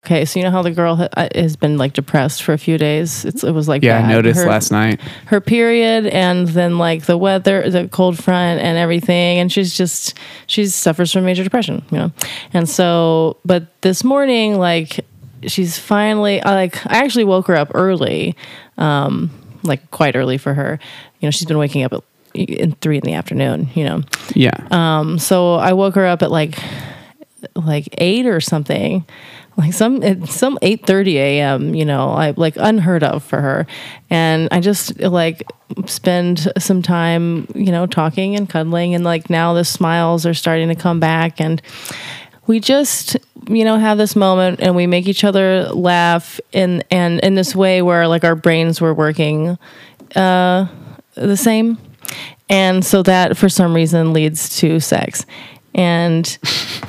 okay, so you know how the girl has been like depressed for a few days? It was like Yeah, bad. I noticed last night. Her period, and then like the weather, the cold front and everything. And she suffers from major depression, you know? And so, but this morning, like she's finally, I actually woke her up early, like quite early for her. You know, she's been waking up in 3 p.m, you know? Yeah. So I woke her up at like 8 or something, like some 8:30 a.m., you know, I like unheard of for her. And I just like spend some time, you know, talking and cuddling, and like now the smiles are starting to come back, and we just, you know, have this moment and we make each other laugh in this way where like our brains were working the same. And so that for some reason leads to sex. And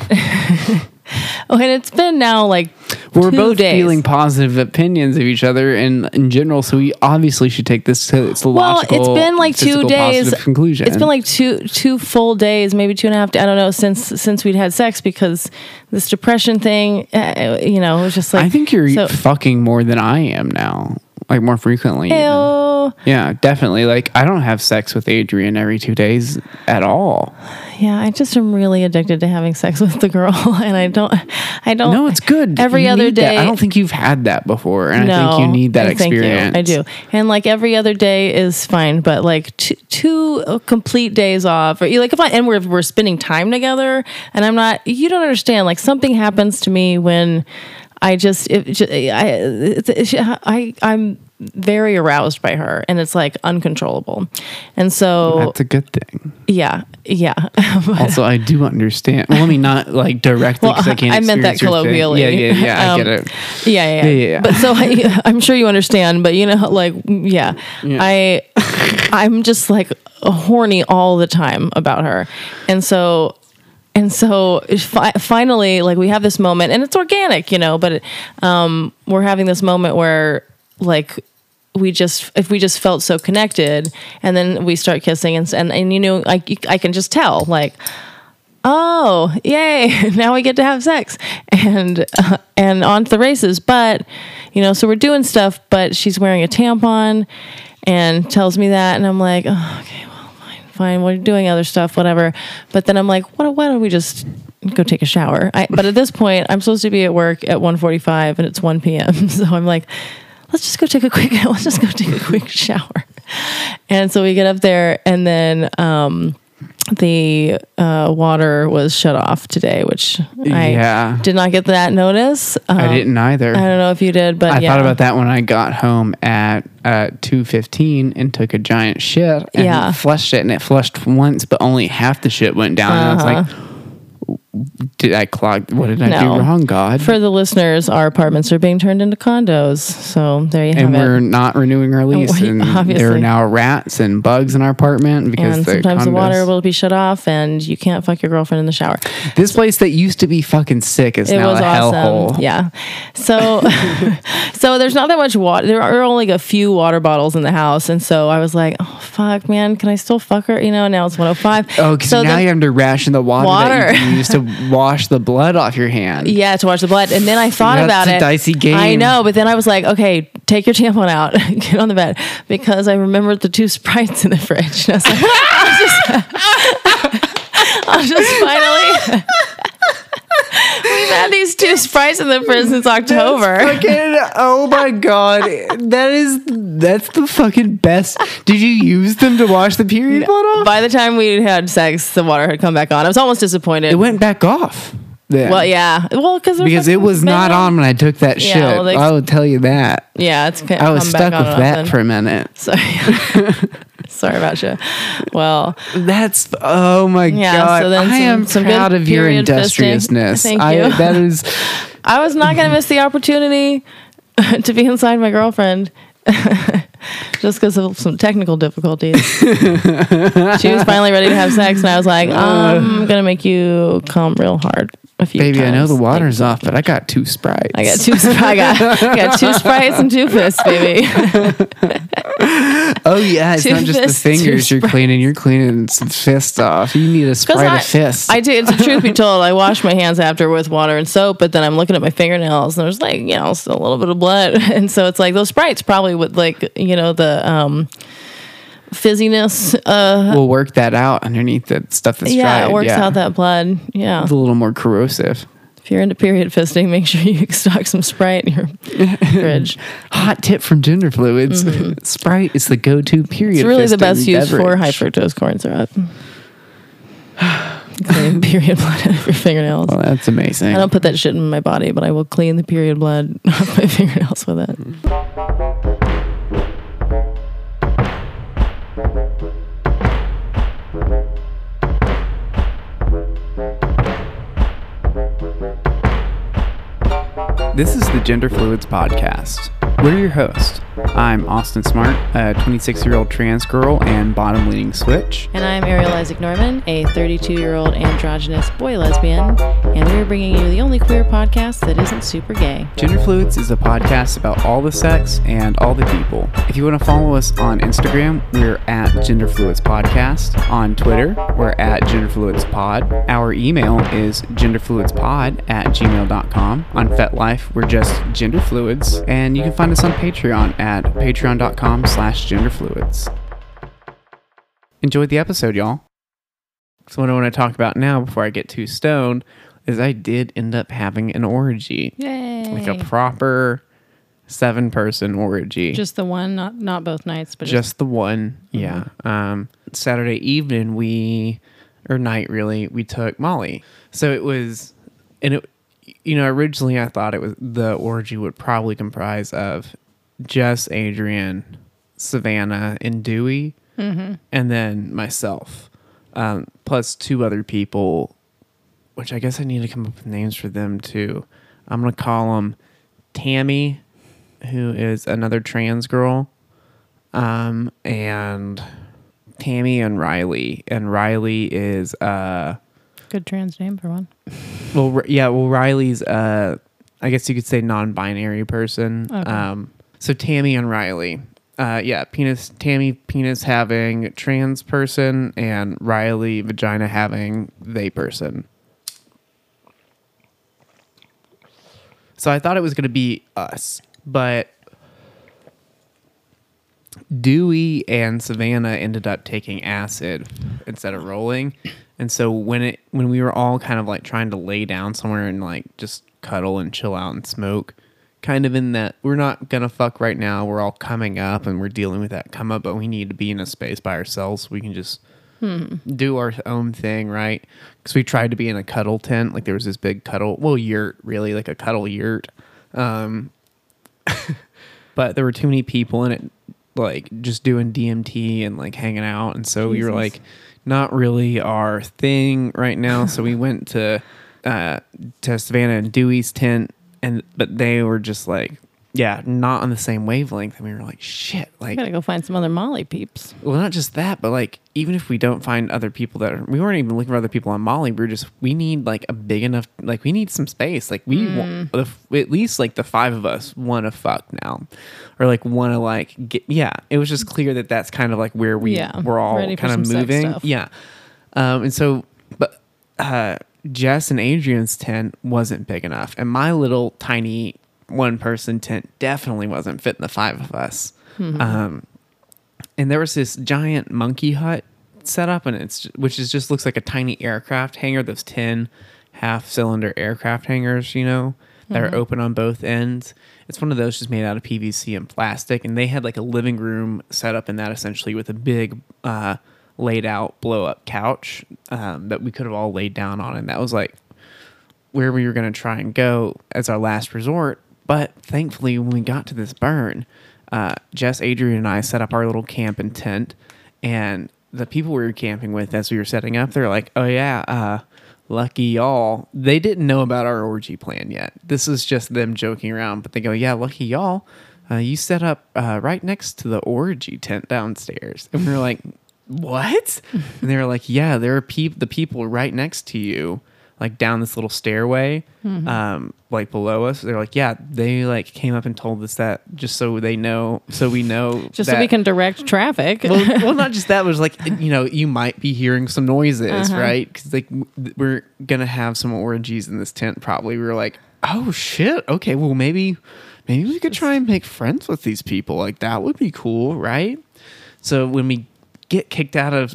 and it's been now like we're 2 both days. feeling positive opinions of each other in general, so we obviously should take this to its logical, it's been like 2 days positive conclusion. It's been like two full days, maybe 2.5 days, I don't know, since we'd had sex, because this depression thing, you know, it was just like, I think you're fucking more than I am now, like more frequently. Yeah, definitely. Like I don't have sex with Adrian every 2 days at all. Yeah, I just am really addicted to having sex with the girl, and I don't. No, it's good. Every You other need day, that. I don't think you've had that before, and I think you need that experience. I do, and like every other day is fine, but like two complete days off, or like we're spending time together, and I'm not. You don't understand. Like something happens to me when I'm very aroused by her, and it's like uncontrollable, and so that's a good thing. Yeah. Also, I do understand. Well, let me not like directly, because I can't. I meant that colloquially. Yeah. I get it. Yeah. But so I'm sure you understand. But you know, like, yeah. I'm just like horny all the time about her, and so finally, like we have this moment, and it's organic, you know. But we're having this moment where like we just felt so connected, and then we start kissing, and you know, I can just tell, like, oh yay, now we get to have sex, and on to the races. But you know, so we're doing stuff, but she's wearing a tampon and tells me that, and I'm like, oh, okay, well, fine, we're doing other stuff, whatever. But then I'm like, why don't we just go take a shower? But at this point, I'm supposed to be at work at 1:45, and it's 1 p.m. So I'm like, let's just go take a quick shower. And so we get up there, and then the water was shut off today, which I did not get that notice. I didn't either. I don't know if you did, but I thought about that when I got home at 2:15 and took a giant shit and flushed it, and it flushed once, but only half the shit went down. And I was like, did I clog? What did I do wrong, God? For the listeners, our apartments are being turned into condos. So there you have it. And we're not renewing our lease. And there are now rats and bugs in our apartment because sometimes the water will be shut off, and you can't fuck your girlfriend in the shower. This place that used to be fucking sick is now a hellhole. Yeah. So so there's not that much water. There are only a few water bottles in the house, and so I was like, oh fuck, man, can I still fuck her? You know, now it's 1:05. Oh, because now you have to ration the water that you used to wash the blood off your hand. Yeah, to wash the blood. And then I thought about it. That's a dicey game. I know, but then I was like, okay, take your tampon out, get on the bed, because I remembered the 2 Sprites in the fridge. And I was like, I'll just finally. We've had these 2 Sprites in the fridge since October. Oh my God. That's the fucking best. Did you use them to wash the period blood off? By the time we had sex, the water had come back on. I was almost disappointed. It went back off. Then. Well, yeah. Well, because it was not on when I took that shit. Well, I will tell you that. Yeah, it's. I was stuck with that for a minute. Sorry about you. Well, that's oh my God. So then I am proud of your industriousness. Thank you. That is. I was not going to miss the opportunity to be inside my girlfriend. Just because of some technical difficulties. She was finally ready to have sex, and I was like, I'm going to make you come real hard. a few Baby, times. I know the water's off, but I got 2 Sprites. I got 2 Sprites and 2 fists, baby. Oh yeah, it's not just the fingers you're cleaning. You're cleaning some fists off. You need a Sprite of fists. I do. It's the truth be told. I wash my hands after with water and soap, but then I'm looking at my fingernails and there's like, still a little bit of blood. And so it's like those Sprites probably with like, the fizziness will work that out underneath the stuff that's dried. It works out that blood. Yeah. It's a little more corrosive. If you're into period fisting, make sure you stock some Sprite in your fridge. Hot tip from Gender Fluids. Mm-hmm. Sprite is the go-to period. It's really the best use beverage for high fructose corn syrup. Clean period blood out of your fingernails. Well, that's amazing. I don't put that shit in my body, but I will clean the period blood off my fingernails with it. This is the Gender Fluids Podcast. We're your hosts. I'm Austin Smart, a 26-year-old trans girl and bottom-leaning switch. And I'm Ariel Isaac Norman, a 32-year-old androgynous boy lesbian. And we're bringing you the only queer podcast that isn't super gay. Gender Fluids is a podcast about all the sex and all the people. If you want to follow us on Instagram, we're at Gender Fluids Podcast. On Twitter, we're at Gender Fluids Pod. Our email is genderfluidspod@gmail.com. On FetLife, we're just Gender Fluids. And you can find us on Patreon at patreon.com/genderfluids. Enjoy the episode, y'all. So what I want to talk about now before I get too stoned is I did end up having an orgy. Yay. Like a proper 7-person orgy. Just the one, not both nights, but just the one. Yeah. Saturday evening we took Molly. So it was, and it, originally I thought the orgy would probably comprise of Jess, Adrian, Savannah, and Dewey, and then myself, plus 2 other people, which I guess I need to come up with names for them too. I'm going to call them Tammy, who is another trans girl, and Tammy and Riley. And Riley is good trans name for one. Well, Riley's I guess you could say non-binary person. Okay. So Tammy and Riley. Tammy penis having trans person, and Riley vagina having they person. So I thought it was going to be us, but Dewey and Savannah ended up taking acid instead of rolling. And so when we were all kind of like trying to lay down somewhere and like just cuddle and chill out and smoke, kind of in that we're not gonna fuck right now, we're all coming up and we're dealing with that come up, but we need to be in a space by ourselves so we can just do our own thing, right? Because we tried to be in a cuddle tent, like there was this big yurt, really, like a cuddle yurt, but there were too many people in it, like just doing DMT and like hanging out, and so we were like, not really our thing right now. So we went to Savannah and Dewey's tent, but they were just like, not on the same wavelength. And we were like, shit, like, gotta go find some other Molly peeps. Well, not just that, but like, even if we don't find other people we weren't even looking for other people on Molly. We need like a big enough, like we need some space. Like we want, at least like the 5 of us want to fuck now, or like want to like get, it was just clear that that's kind of like where we're all kind of moving. Yeah. And so, but, Jess and Adrian's tent wasn't big enough, and my little tiny 1-person tent definitely wasn't fitting the 5 of us. And there was this giant monkey hut set up, and which looks like a tiny aircraft hangar. Those 10 half-cylinder aircraft hangars, that are open on both ends. It's one of those just made out of PVC and plastic, and they had like a living room set up in that essentially with a big laid out blow up couch that we could have all laid down on, and that was like where we were going to try and go as our last resort. But thankfully, when we got to this burn, Jess, Adrian, and I set up our little camp and tent, and the people we were camping with as we were setting up, they're like, oh yeah, lucky y'all. They didn't know about our orgy plan yet. This is just them joking around, but they go, yeah, lucky y'all. You set up right next to the orgy tent downstairs. And we were like, what? And they were like, yeah, there are the people right next to you like down this little stairway, like below us. They're like, yeah, they like came up and told us that just so we know, just that, so we can direct traffic. well, not just that, but it was like, you might be hearing some noises, right? Because like we're gonna have some orgies in this tent. Probably we were like, oh shit, okay, well maybe we could try and make friends with these people. Like that would be cool, right? So when we get kicked out of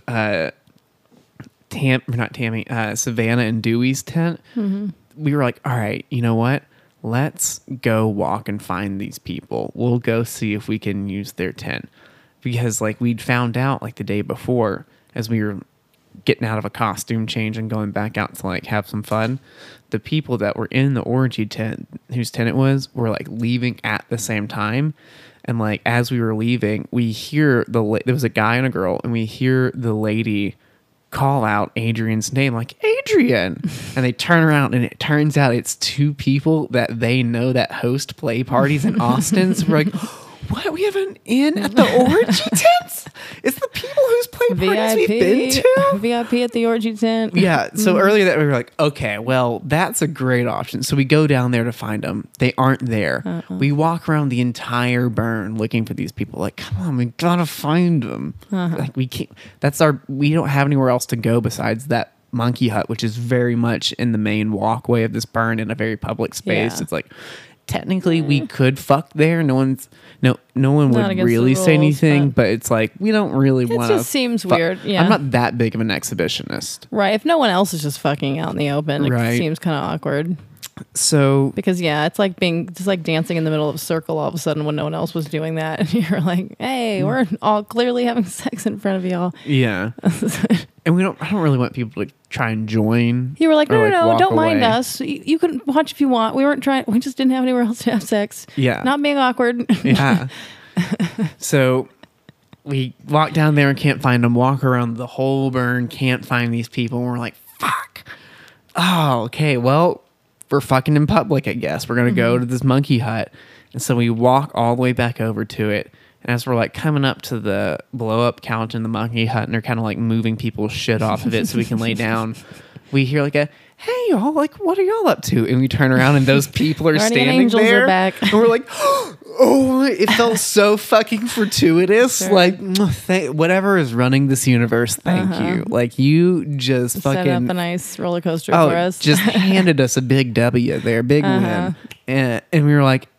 Savannah and Dewey's tent, we were like, all right, you know what? Let's go walk and find these people. We'll go see if we can use their tent. Because like we'd found out like the day before as we were getting out of a costume change and going back out to like have some fun, the people that were in the orgy tent, whose tent it was, were like leaving at the same time. And like as we were leaving, we hear there was a guy and a girl, and we hear the lady call out Adrian's name, like Adrian, and they turn around and it turns out it's two people that they know that host play parties in Austin. So we're like, what? We have an inn at the orgy tent? It's the people whose play parties we've been to? VIP at the orgy tent. Yeah. So earlier that we were like, okay, well, that's a great option. So we go down there to find them. They aren't there. We walk around the entire burn looking for these people. Like, come on, we gotta find them. Like we can't. We don't have anywhere else to go besides that monkey hut, which is very much in the main walkway of this burn in a very public space. Yeah. It's like, technically we could fuck there. No one would really say anything, but it's like we don't really want to. It just seems weird. Yeah, I'm not that big of an exhibitionist, right? If no one else is just fucking out in the open, it seems kind of awkward. So because it's like dancing in the middle of a circle all of a sudden when no one else was doing that, and you're like, hey, we're all clearly having sex in front of y'all. Yeah. And I don't really want people to try and join. You were like, no, don't mind us. You can watch if you want. We just didn't have anywhere else to have sex. Yeah. Not being awkward. Yeah. So we walk down there and can't find them, walk around the whole burn, can't find these people. And we're like, fuck. Oh, okay. Well, we're fucking in public, I guess. We're going to go to this monkey hut. And so we walk all the way back over to it. And as we're like coming up to the blow up couch in the monkey hut, and they're kind of like moving people's shit off of it so we can lay down, we hear like hey y'all, like what are y'all up to? And we turn around and those people are standing there. Are back. And we're like, oh, it felt so fucking fortuitous. Sure. Like whatever is running this universe, thank you. Like you just fucking set up a nice roller coaster for us. Just handed us a big W there, big win. And we were like,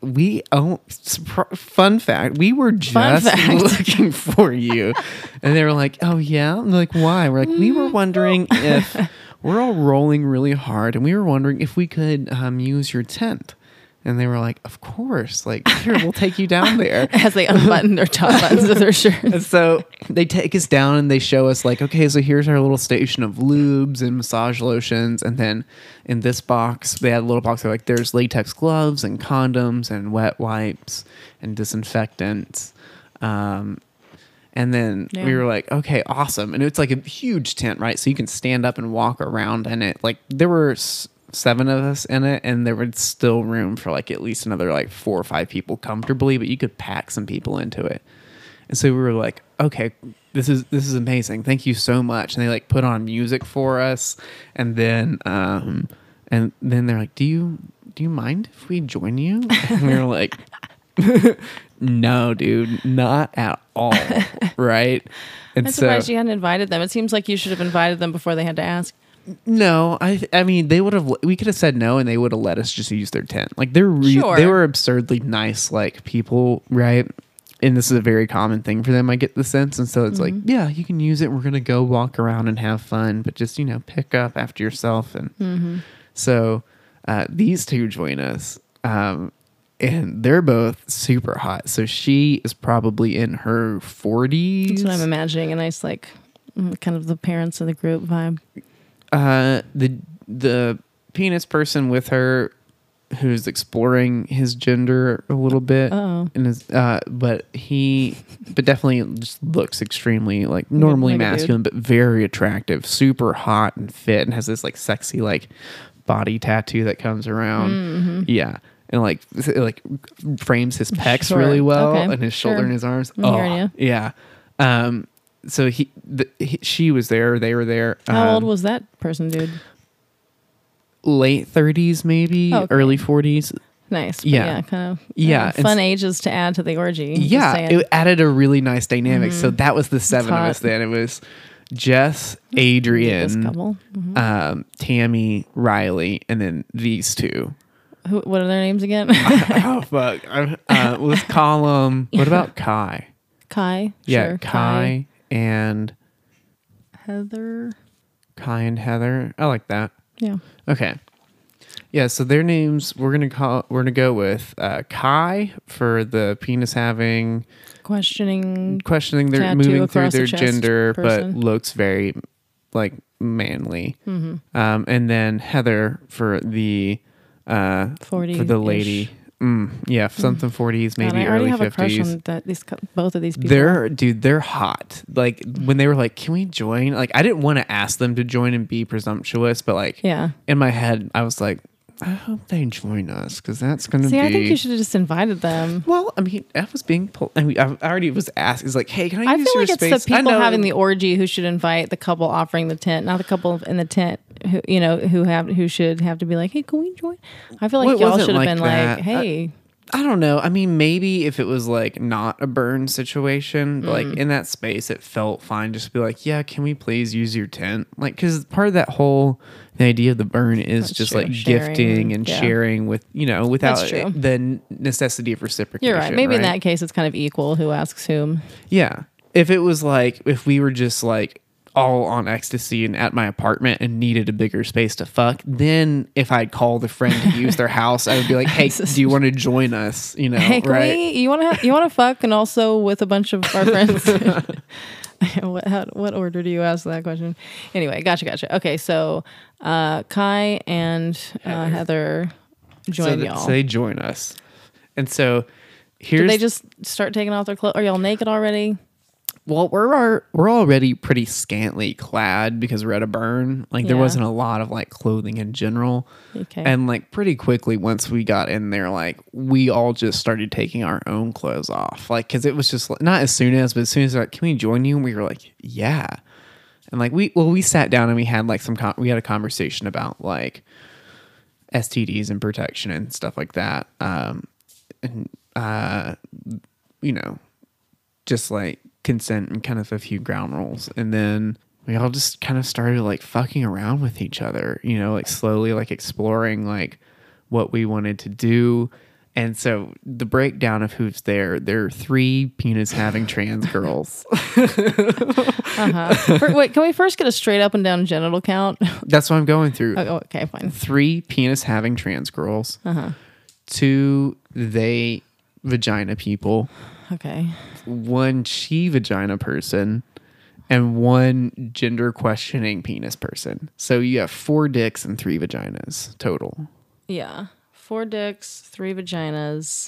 fun fact, we were just looking for you. And they were like, oh yeah? I'm like, why? We're like, we were wondering if we're all rolling really hard, and we were wondering if we could use your tent. And they were like, of course, like, here, we'll take you down there. As they unbutton their top buttons of their shirts. And so they take us down and they show us like, okay, so here's our little station of lubes and massage lotions. And then in this box, they had a little box. They're like, there's latex gloves and condoms and wet wipes and disinfectants. And then we were like, okay, awesome. And it's like a huge tent, right? So you can stand up and walk around in it. Like there were 7 of us in it, and there was still room for like at least another like 4 or 5 people comfortably, but you could pack some people into it. And so we were like, okay, this is amazing. Thank you so much. And they like put on music for us. And then they're like, do you mind if we join you? And we were like, no, dude, not at all. Right. And I'm surprised you hadn't invited them. It seems like you should have invited them before they had to ask. No, I mean we could have said no, and they would have let us just use their tent. Like they were absurdly nice, like people, right? And this is a very common thing for them, I get the sense. And so it's like, yeah, you can use it. We're gonna go walk around and have fun, but just pick up after yourself. And so these two join us, and they're both super hot. So she is probably in her 40s. That's what I'm imagining. A nice like kind of the parents of the group vibe. The penis person with her, who's exploring his gender a little bit, but definitely just looks extremely like normally masculine, but very attractive, super hot and fit, and has this like sexy like body tattoo that comes around. Yeah. And like frames his pecs really well, and his shoulder and his arms. Yeah. So she was there. They were there. How old was that person, dude? late 30s, maybe early 40s. Nice. Yeah, kind of fun ages to add to the orgy. Yeah, it added a really nice dynamic. So that was the 7 of us then. It was Jess, Adrian, Tammy, Riley, and then these two. What are their names again? Oh, fuck. Let's call them... What about Kai? Kai? Yeah, sure. Kai and... Heather. Kai and Heather. I like that. Yeah. Okay. Yeah, so their names we're gonna go with Kai for the penis having questioning their moving through their gender, person. But looks very like manly. And then Heather for the 40 for the lady. Yeah, something 40s, maybe God, I early 50s. Have a crush on both of these people. They're hot. Like when they were like, "Can we join?" Like I didn't want to ask them to join and be presumptuous, but like in my head, I was like, I hope they join us because that's going to be... I think you should have just invited them. Well, I mean, I was being... I already was asked. It's like, hey, can I use your space? I feel like it's the people having the orgy who should invite the couple offering the tent, not the couple in the tent who should have to be like, hey, can we join? I feel like y'all should have been like, hey... I don't know. I mean, maybe if it was like not a burn situation, but like in that space, it felt fine. Just to be like, yeah, can we please use your tent? Like, because part of that whole the idea of the burn is just true. Like sharing, gifting and sharing with without the necessity of reciprocation. You're right. Maybe in that case, it's kind of equal who asks whom. Yeah. If it was like if we were just like all on ecstasy and at my apartment and needed a bigger space to fuck, then if I'd called a friend to use their house, I would be like, hey, do you want to join us? Hey, you want to fuck and also with a bunch of our friends? What order do you ask that question? Anyway, gotcha. Okay, so Kai and Heather join y'all. So they join us. And so here's... Did they just start taking off their clothes? Are y'all naked already? Well, we're already pretty scantily clad because we're at a burn. Like there wasn't a lot of like clothing in general. Okay. And like pretty quickly once we got in there, like we all just started taking our own clothes off. Like because it was just not as soon as, but as soon as like, can we join you? And we were like, yeah. And like we sat down and we had like we had a conversation about like STDs and protection and stuff like that. Just like consent and kind of a few ground rules. And then we all just kind of started like fucking around with each other, like slowly like exploring like what we wanted to do. And so the breakdown of who's there are 3 penis having trans girls. Wait, can we first get a straight up and down genital count? That's what I'm going through. Oh, okay, fine. 3 penis having trans girls. 2 they vagina people. Okay. 1 she vagina person and 1 gender questioning penis person. So you have 4 dicks and 3 vaginas total. Yeah. 4 dicks, 3 vaginas,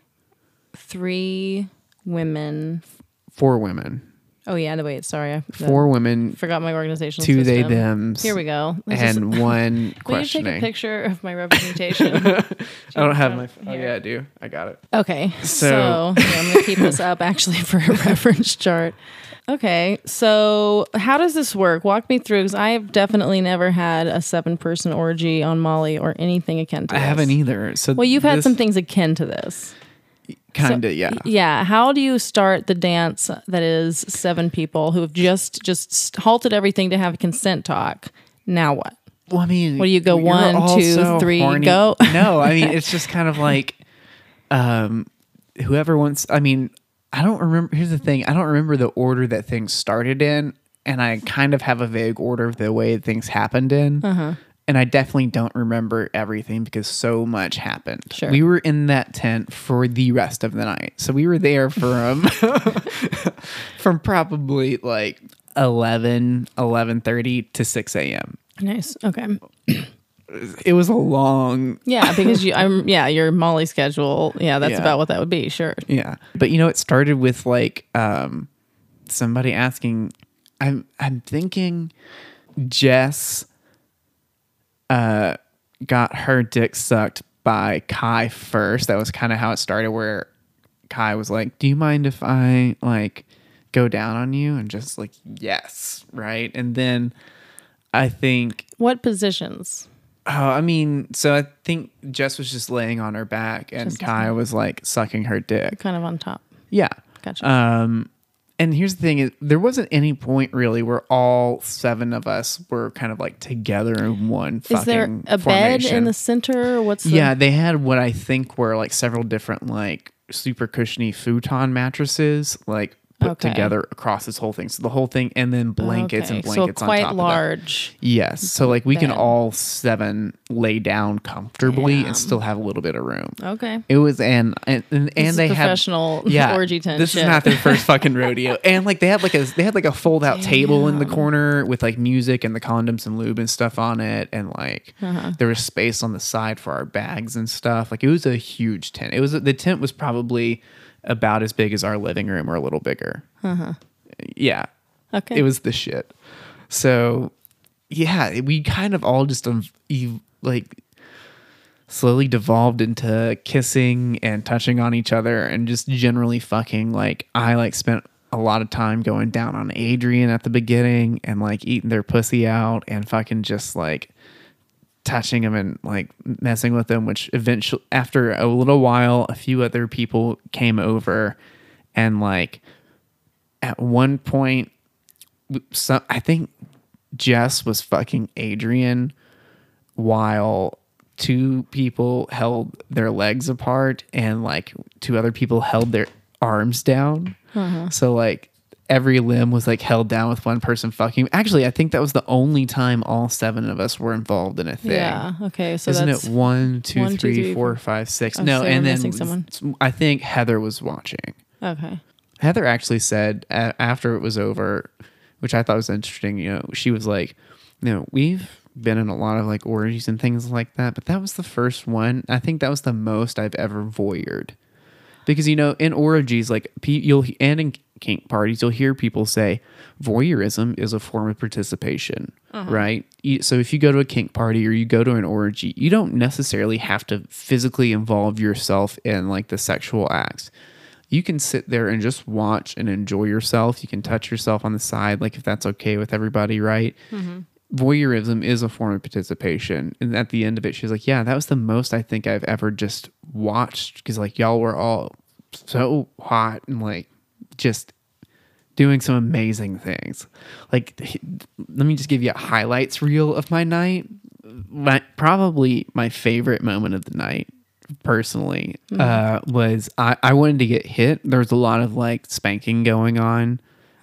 3 women. 4 women. Oh yeah, wait, sorry. 4 women. Forgot my organizational 2 system. they thems. Here we go. And 1 questioning. Will you take a picture of my representation? I don't have my... Oh yeah, I do. I got it. Okay. So I'm going to keep this up actually for a reference chart. Okay. So how does this work? Walk me through, because I have definitely never had a 7-person orgy on Molly or anything akin to this. I haven't either. So well, you've had some things akin to this. Kind of, yeah. Yeah. How do you start the dance that is 7 people who have just halted everything to have a consent talk? Now what? Well, I mean... What do you go 1, 2, 3, horny. go? No, I mean, it's just kind of like... whoever wants... I mean, I don't remember... Here's the thing. I don't remember the order that things started in, and I kind of have a vague order of the way things happened in. And I definitely don't remember everything because so much happened. Sure. We were in that tent for the rest of the night. So we were there from probably like 11:30 to 6 a.m. Nice. Okay. It was a long... Yeah, because your Molly schedule. Yeah, that's about what that would be. Sure. Yeah. But it started with like somebody asking, I'm thinking Jess... got her dick sucked by Kai first. That was kind of how it started, where Kai was like, do you mind if I like go down on you? And just like, yes, right? And then I think... What positions? I mean, so I think Jess was just laying on her back and Kai was like sucking her dick. Kind of on top. Yeah. Gotcha. And here's the thing: is there wasn't any point really where all 7 of us were kind of like together in one fucking Is there a formation. bed in the center? Or what's Yeah, they had what I think were like several different like super cushiony futon mattresses, like put together across this whole thing. So the whole thing, and then blankets and blankets so quite on top large. of that. Yes. So like we can bed. all 7 lay down comfortably and still have a little bit of room. Okay. It was and they had professional orgy tent. This is not their first fucking rodeo. And like they had like a fold out table in the corner with like music and the condoms and lube and stuff on it, and like there was space on the side for our bags and stuff. Like it was a huge tent. The tent was probably about as big as our living room or a little bigger. Yeah. Okay. It was the shit. So yeah, we kind of all just like slowly devolved into kissing and touching on each other and just generally fucking. Like I like spent a lot of time going down on Adrian at the beginning and like eating their pussy out and fucking just like touching him and like messing with him, which eventually after a little while a few other people came over, and like at one point I think Jess was fucking Adrian while 2 people held their legs apart and like 2 other people held their arms down. So like every limb was like held down with one person fucking. Actually, I think that was the only time all 7 of us were involved in a thing. Yeah. Okay. So isn't that's it 1, 2, 3, 4, 5, 6? No, and then someone. I think Heather was watching. Okay. Heather actually said after it was over, which I thought was interesting. You know, she was like, we've been in a lot of like orgies and things like that, but that was the first one. I think that was the most I've ever voyeured. Because, in orgies, like and in kink parties, you'll hear people say voyeurism is a form of participation, right? So if you go to a kink party or you go to an orgy, you don't necessarily have to physically involve yourself in like the sexual acts. You can sit there and just watch and enjoy yourself. You can touch yourself on the side, like if that's okay with everybody, right? Voyeurism is a form of participation. And at the end of it, she's like, yeah, that was the most I think I've ever just watched, because like y'all were all so hot and like just doing some amazing things. Like, let me just give you a highlights reel of my night. Probably my favorite moment of the night, personally, was I wanted to get hit. There was a lot of like spanking going on.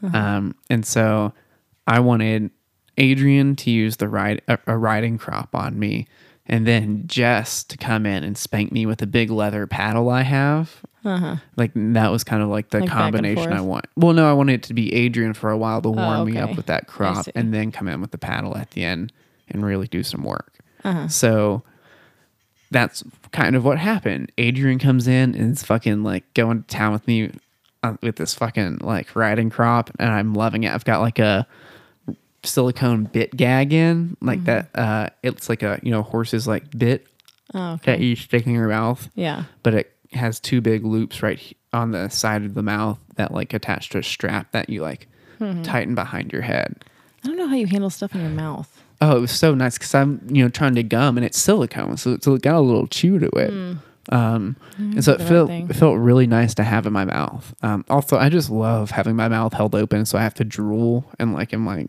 And so I wanted Adrian to use a riding crop on me, and then Jess to come in and spank me with a big leather paddle I have. Like that was kind of like the combination I want. Well, no, I wanted it to be Adrian for a while to warm me up with that crop, and then come in with the paddle at the end and really do some work. So that's kind of what happened. Adrian comes in and is fucking like going to town with me with this fucking like riding crop, and I'm loving it. I've got like a silicone bit gag in like that. It's like a horse's like bit that you stick in your mouth. Yeah, but it has 2 big loops right on the side of the mouth that like attach to a strap that you like tighten behind your head. I don't know how you handle stuff in your mouth. Oh, it was so nice because I'm trying to gum and it's silicone, so it got a little chew to it. And so it felt really nice to have in my mouth. Also, I just love having my mouth held open, so I have to drool and like I'm like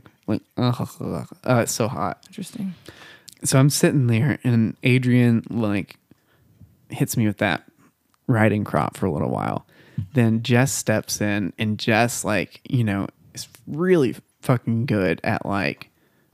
it's so hot. Interesting. So I'm sitting there and Adrian like hits me with that riding crop for a little while. Then Jess steps in, and Jess like is really fucking good at like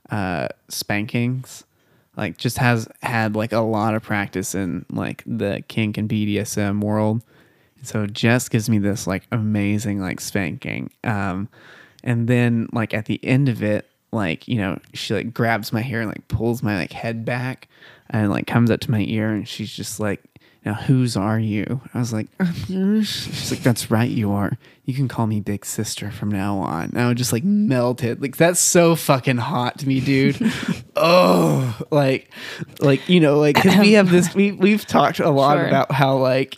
spankings. Like just has had like a lot of practice in like the kink and BDSM world. And so Jess gives me this like amazing like spanking. And then like at the end of it, like, she like grabs my hair and like pulls my like head back and like comes up to my ear, and she's just like, now whose are you? I was like, she's like, that's right, you are. You can call me Big Sister from now on. And I was just like melted. Like that's so fucking hot to me, dude. Oh, like because we have this. We've talked a lot about how like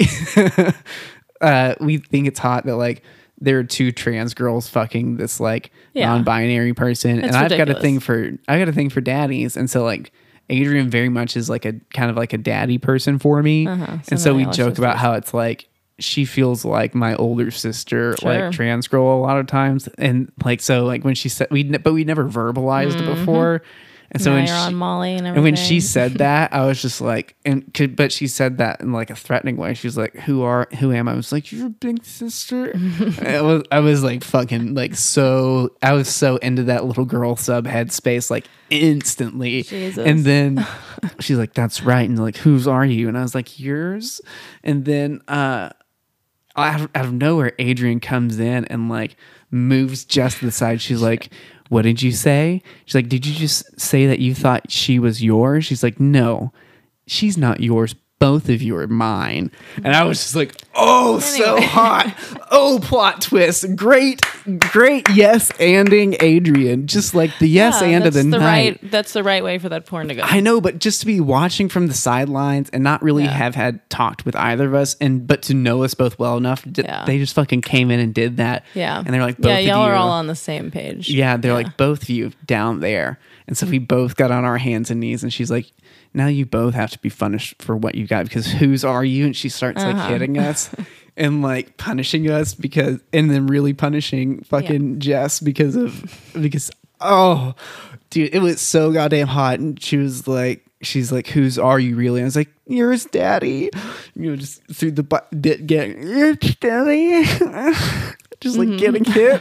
we think it's hot that like there are 2 trans girls fucking this like non-binary person, and I've got a thing for daddies, and so like Adrian very much is like a kind of like a daddy person for me. And so we joke about how it's like she feels like my older sister, like trans girl a lot of times. And like, so like when she said, we never verbalized it before. And so when you're on Molly and everything. And when she said that, I was just like, but she said that in like a threatening way. She was like, who am I? I was like, you're a big sister. I was like fucking like, so I was so into that little girl subhead space, like instantly. Jesus. And then she's like, that's right. And like, whose are you? And I was like, yours. And then, out of nowhere, Adrian comes in and like moves just to the side. She's like, what did you say? She's like, did you just say that you thought she was yours? She's like, no, she's not yours. Both of you are mine. And I was just like, oh, so hot. Oh, plot twist. Great, yes anding Adrian. Just like the yes and of the night. That's the right way for that porn to go. I know, but just to be watching from the sidelines and not really have had talked with either of us, but to know us both well enough, they just fucking came in and did that. Yeah. And they're like, both of you. Yeah, y'all are all on the same page. Yeah, they're like, both of you down there. And so we both got on our hands and knees, and she's like, now you both have to be punished for what you got, because whose are you? And she starts like hitting us and like punishing us and then really punishing fucking Jess because oh dude, it was so goddamn hot. And she's like, whose are you really? And I was like, yours, daddy. Just through the bit getting, yours, daddy. Just like getting hit.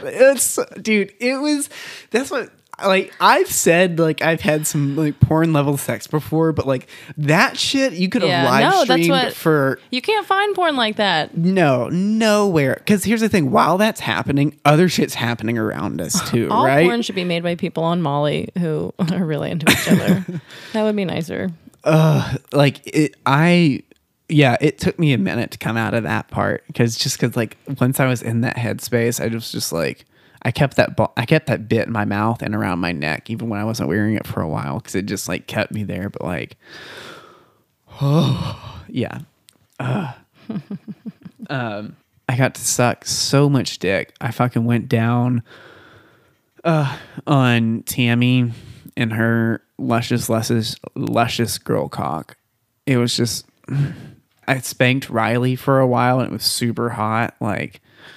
That's what, like, I've said, like, I've had some like porn level sex before, but like that shit you could have live streamed for. You can't find porn like that. No, nowhere. Because here's the thing: while that's happening, other shit's happening around us too. All right? Porn should be made by people on Molly who are really into each other. That would be nicer. It took me a minute to come out of that part because like once I was in that headspace, I was just like. I kept that bit in my mouth and around my neck, even when I wasn't wearing it for a while, because it just like kept me there. But like, yeah. I got to suck so much dick. I fucking went down on Tammy and her luscious girl cock. It was just, I spanked Riley for a while and it was super hot. Like,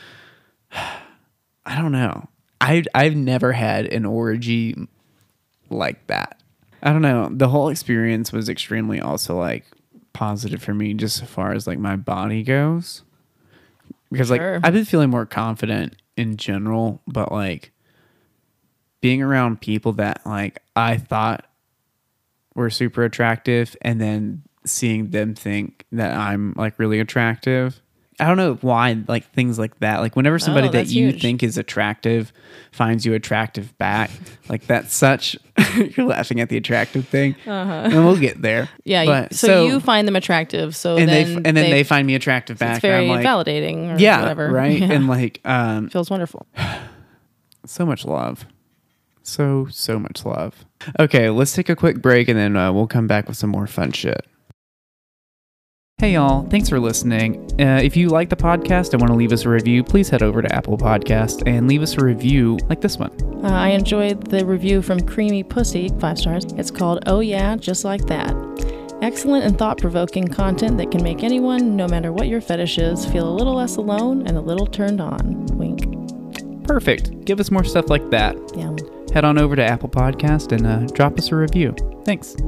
I don't know. I've never had an orgy like that. I don't know. The whole experience was extremely also like positive for me, just as far as like my body goes. Because like I've been feeling more confident in general, but like being around people that like I thought were super attractive and then seeing them think that I'm like really attractive. I don't know why, like things like that. Like whenever somebody that you think is attractive finds you attractive back, like that's such. You're laughing at the attractive thing, and we'll get there. Yeah. But, so you find them attractive, so and then they find me attractive back. It's very like, validating. Or whatever. Right. Yeah. And like, feels wonderful. So much love. So much love. Okay, let's take a quick break, and then we'll come back with some more fun shit. Hey y'all, thanks for listening. If you like the podcast and want to leave us a review, please head over to Apple Podcast and leave us a review like this one. I enjoyed the review from Creamy Pussy, 5 stars. It's called Oh Yeah, Just Like That. Excellent and thought-provoking content that can make anyone, no matter what your fetish is, feel a little less alone and a little turned on. Wink. Perfect. Give us more stuff like that. Yeah. Head on over to Apple Podcast and drop us a review. Thanks.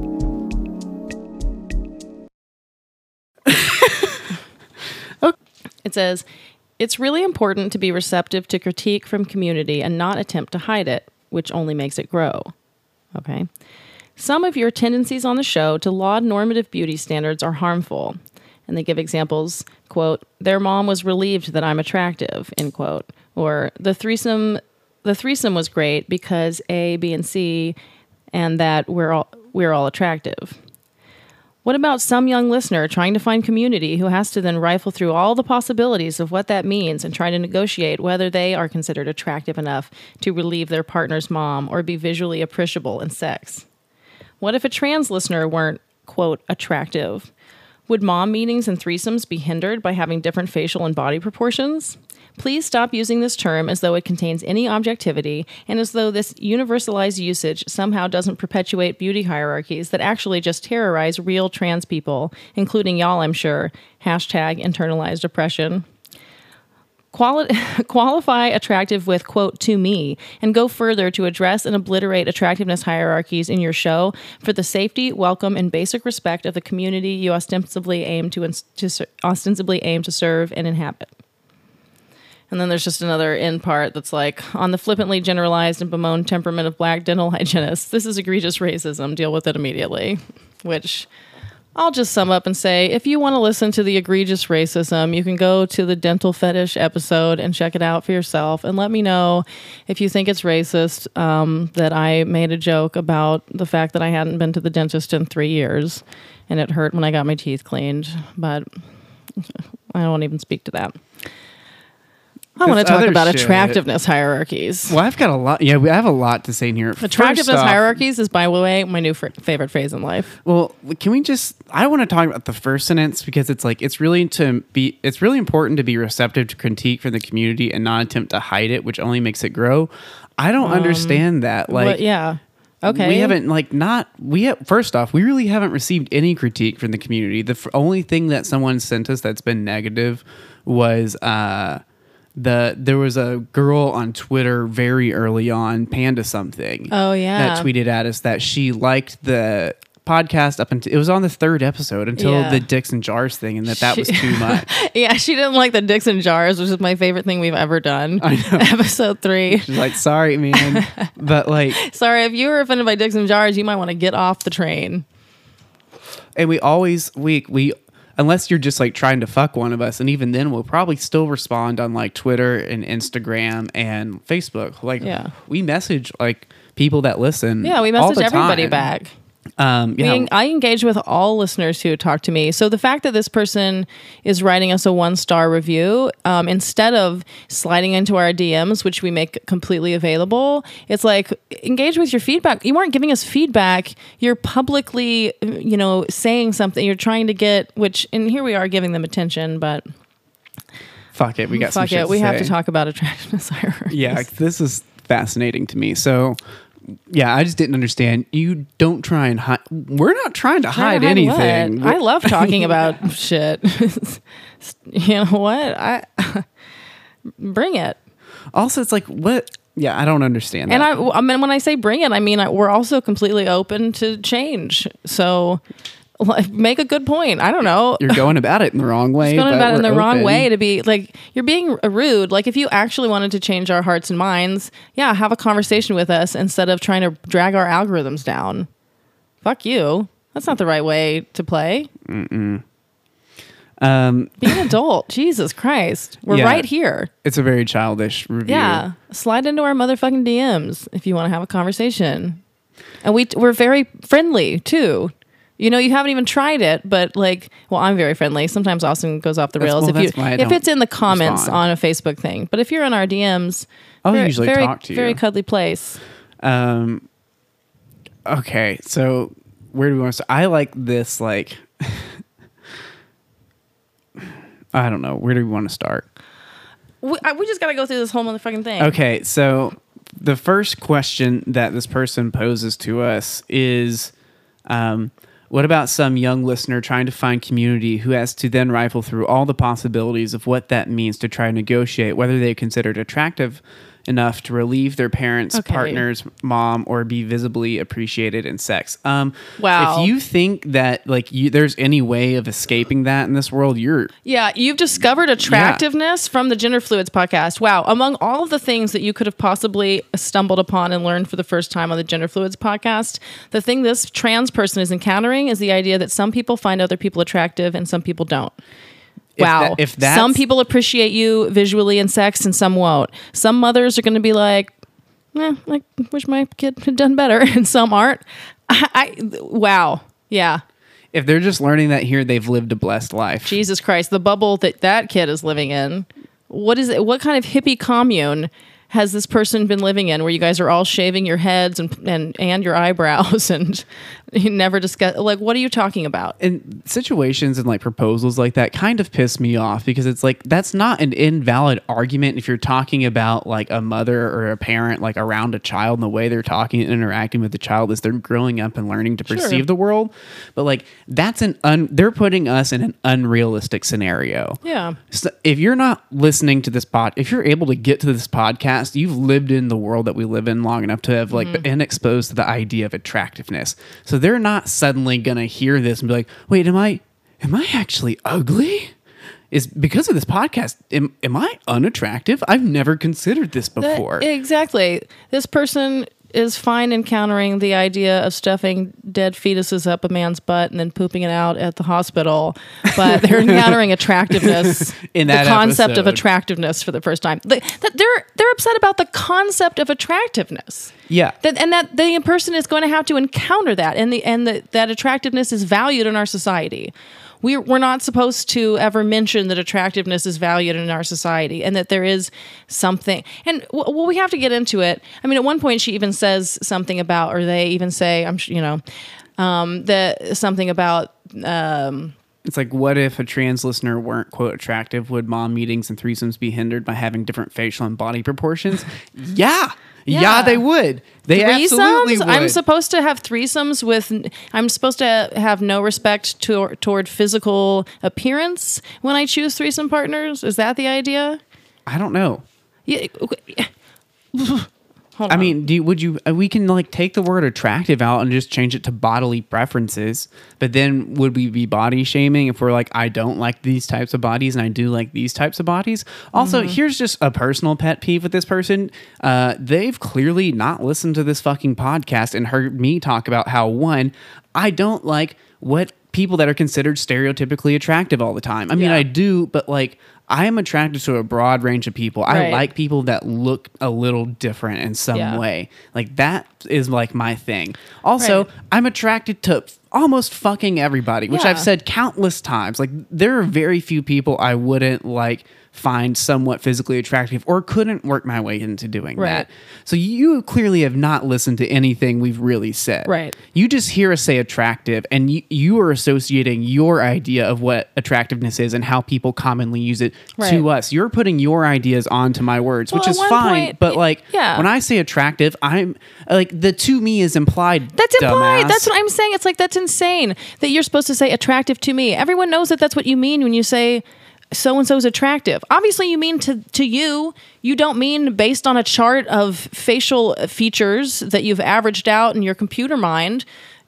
It says, it's really important to be receptive to critique from community and not attempt to hide it, which only makes it grow. Okay. Some of your tendencies on the show to laud normative beauty standards are harmful. And they give examples, quote, their mom was relieved that I'm attractive, end quote. Or the threesome was great because A, B, and C, and that we're all attractive. What about some young listener trying to find community who has to then rifle through all the possibilities of what that means and try to negotiate whether they are considered attractive enough to relieve their partner's mom or be visually appreciable in sex? What if a trans listener weren't, quote, attractive? Would mom meetings and threesomes be hindered by having different facial and body proportions? Please stop using this term as though it contains any objectivity and as though this universalized usage somehow doesn't perpetuate beauty hierarchies that actually just terrorize real trans people, including y'all, I'm sure. Hashtag internalized oppression. Qualify attractive with, quote, to me, and go further to address and obliterate attractiveness hierarchies in your show for the safety, welcome, and basic respect of the community you ostensibly aim to serve and inhabit. And then there's just another end part that's like, on the flippantly generalized and bemoaned temperament of black dental hygienists, this is egregious racism. Deal with it immediately. Which I'll just sum up and say, if you want to listen to the egregious racism, you can go to the dental fetish episode and check it out for yourself. And let me know if you think it's racist that I made a joke about the fact that I hadn't been to the dentist in 3 years and it hurt when I got my teeth cleaned. But I won't even speak to that. I want to talk about attractiveness hierarchies. Well, I've got a lot. Yeah, I have a lot to say in here. Attractiveness hierarchies is, by the way, my new favorite phase in life. Well, can we just? I want to talk about the first sentence because it's like it's really important to be receptive to critique from the community and not attempt to hide it, which only makes it grow. I don't understand that. Like, yeah. Okay. We haven't first off, we really haven't received any critique from the community. The only thing that someone sent us that's been negative was there was a girl on Twitter very early on, Panda something. Oh yeah. That tweeted at us that she liked the podcast up until it was on the 3rd episode until the Dicks and Jars thing, and that was too much. Yeah, she didn't like the Dicks and Jars, which is my favorite thing we've ever done. I know. Episode 3. She's like, sorry, man, but like, sorry if you were offended by Dicks and Jars, you might want to get off the train. And we always we unless you're just like trying to fuck one of us, and even then we'll probably still respond on like Twitter and Instagram and Facebook. Like we message like people that listen. Yeah, we message everybody back. I engage with all listeners who talk to me. So the fact that this person is writing us a 1-star review, instead of sliding into our DMs, which we make completely available, it's like, engage with your feedback. You aren't giving us feedback. You're publicly, saying something. You're trying to get, and here we are giving them attention, but fuck it. We got some shit to we say. have to talk about attractiveness hierarchies. Yeah, this is fascinating to me. So yeah, I just didn't understand. You don't try and hide. We're not trying to hide anything. I love talking about shit. You know what? Bring it. Also, it's like, what? Yeah, I don't understand that. And I mean, when I say bring it, I mean, we're also completely open to change. So make a good point. I don't know. You're going about it in the wrong way. Going about it in the wrong way to be like, you're being rude. Like if you actually wanted to change our hearts and minds, have a conversation with us instead of trying to drag our algorithms down. Fuck you. That's not the right way to play. Mm-mm. Be an adult. Jesus Christ. We're right here. It's a very childish review. Yeah. Slide into our motherfucking DMs if you want to have a conversation. And we're very friendly too. You haven't even tried it, but I'm very friendly. Sometimes Austin goes off the rails if it's in the comments on a Facebook thing. But if you're in our DMs, I'll usually talk to you. Very cuddly place. Okay, so where do we want to start? I like this, I don't know. Where do we want to start? We just got to go through this whole motherfucking thing. Okay, so the first question that this person poses to us is, what about some young listener trying to find community who has to then rifle through all the possibilities of what that means to try and negotiate whether they consider it attractive enough to relieve their parents, partner's mom, or be visibly appreciated in sex. Wow. If you think that there's any way of escaping that in this world, you've discovered attractiveness from the Gender Fluids podcast. Wow. Among all of the things that you could have possibly stumbled upon and learned for the first time on the Gender Fluids podcast, the thing this trans person is encountering is the idea that some people find other people attractive and some people don't. Wow. If some people appreciate you visually in sex and some won't. Some mothers are going to be like, I wish my kid had done better. And some aren't. Wow. Yeah. If they're just learning that here, they've lived a blessed life. Jesus Christ. The bubble that kid is living in. What is it? What kind of hippie commune has this person been living in where you guys are all shaving your heads and your eyebrows and you never discuss, like, what are you talking about? And situations and like proposals like that kind of piss me off because it's like, that's not an invalid argument if you're talking about like a mother or a parent, like around a child and the way they're talking and interacting with the child as they're growing up and learning to perceive the world. But like, that's they're putting us in an unrealistic scenario. Yeah. So if you're not listening to this if you're able to get to this podcast, you've lived in the world that we live in long enough to have like been exposed to the idea of attractiveness. So they're not suddenly gonna hear this and be like, wait, am I actually ugly? Is because of this podcast, am I unattractive? I've never considered this before. Exactly. This person is fine encountering the idea of stuffing dead fetuses up a man's butt and then pooping it out at the hospital, but they're encountering attractiveness, in that the concept episode of attractiveness for the first time. They're upset about the concept of attractiveness. Yeah, and that the person is going to have to encounter that, and that attractiveness is valued in our society. We're not supposed to ever mention that attractiveness is valued in our society and that there is something. And well, we have to get into it. I mean, at one point she even says something about, or they even say, that something about. It's like, what if a trans listener weren't, quote, attractive? Would mom meetings and threesomes be hindered by having different facial and body proportions? Yeah. Yeah, they would. They absolutely would. I'm supposed to have threesomes I'm supposed to have no respect toward physical appearance when I choose threesome partners. Is that the idea? I don't know. Yeah. I mean, we can like take the word attractive out and just change it to bodily preferences, but then would we be body shaming if we're like, I don't like these types of bodies and I do like these types of bodies? Also, here's just a personal pet peeve with this person. They've clearly not listened to this fucking podcast and heard me talk about how, one, I don't like what people that are considered stereotypically attractive all the time. I mean, I do, but like, I am attracted to a broad range of people. Right. I like people that look a little different in some way. Like that is like my thing. Also, I'm attracted to almost fucking everybody, which I've said countless times. Like there are very few people I wouldn't like find somewhat physically attractive or couldn't work my way into doing that. So you clearly have not listened to anything we've really said. Right. You just hear us say attractive and you are associating your idea of what attractiveness is and how people commonly use it to us. You're putting your ideas onto my words, which is fine. But like when I say attractive, I'm like the to me is implied. That's implied. Dumbass. That's what I'm saying. It's like, that's insane that you're supposed to say attractive to me. Everyone knows that that's what you mean when you say so-and-so is attractive. Obviously, you mean to you. You don't mean based on a chart of facial features that you've averaged out in your computer mind,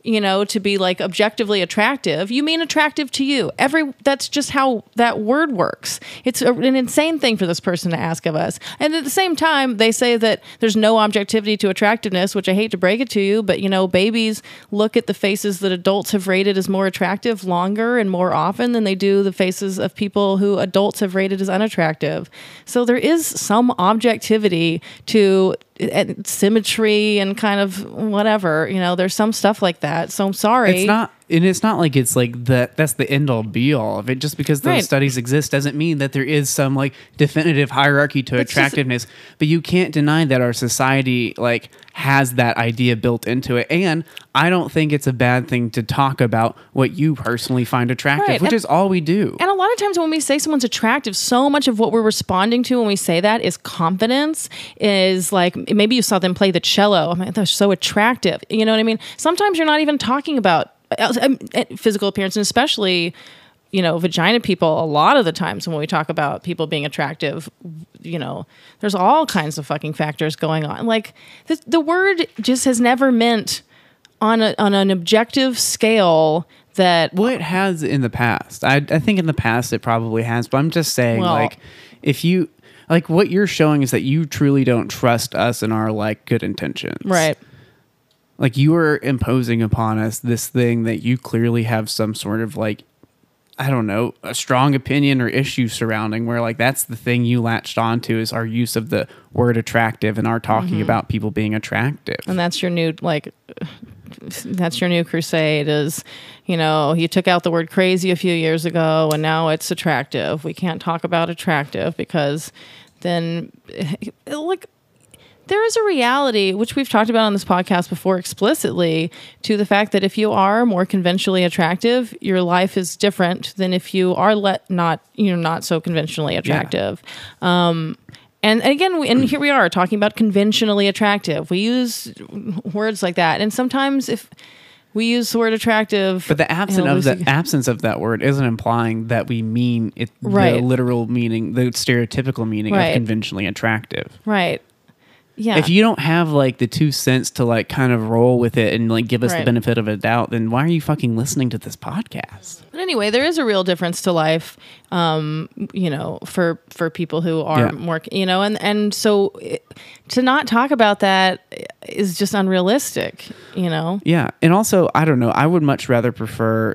to be like objectively attractive. You mean attractive to you. That's just how that word works. It's an insane thing for this person to ask of us. And at the same time, they say that there's no objectivity to attractiveness, which I hate to break it to you, but babies look at the faces that adults have rated as more attractive longer and more often than they do the faces of people who adults have rated as unattractive. So there is some objectivity to symmetry and kind of whatever, there's some stuff like that. So I'm sorry. It's not like it's like that's the end all be all of it. Just because those studies exist doesn't mean that there is some like definitive hierarchy to attractiveness. But you can't deny that our society like has that idea built into it. And I don't think it's a bad thing to talk about what you personally find attractive, which is all we do. And a lot of times when we say someone's attractive, so much of what we're responding to when we say that is confidence, is like, maybe you saw them play the cello. I mean, they're so attractive. You know what I mean? Sometimes you're not even talking about physical appearance, and especially, vagina people. A lot of the times when we talk about people being attractive, there's all kinds of fucking factors going on. Like the word just has never meant on an objective scale that. Well, it has in the past. I think in the past it probably has, but I'm just saying, like, if you like, what you're showing is that you truly don't trust us and our like good intentions, right? Like you are imposing upon us this thing that you clearly have some sort of like, I don't know, a strong opinion or issue surrounding, where like that's the thing you latched onto is our use of the word attractive and our talking about people being attractive. And that's your new crusade is, you took out the word crazy a few years ago and now it's attractive. We can't talk about attractive because then like, there is a reality, which we've talked about on this podcast before explicitly, to the fact that if you are more conventionally attractive, your life is different than if you are not so conventionally attractive. Yeah. And again, and here we are talking about conventionally attractive. We use words like that, and sometimes if we use the word attractive, but the absence of that word isn't implying that we mean it, right, the literal meaning, the stereotypical meaning, right, of conventionally attractive. Right. Yeah. If you don't have like the 2 cents to like kind of roll with it and like give us, right, the benefit of a doubt, then why are you fucking listening to this podcast? But anyway, there is a real difference to life, for people who are, yeah, more, and so to not talk about that is just unrealistic, Yeah. And also, I don't know, I would much rather prefer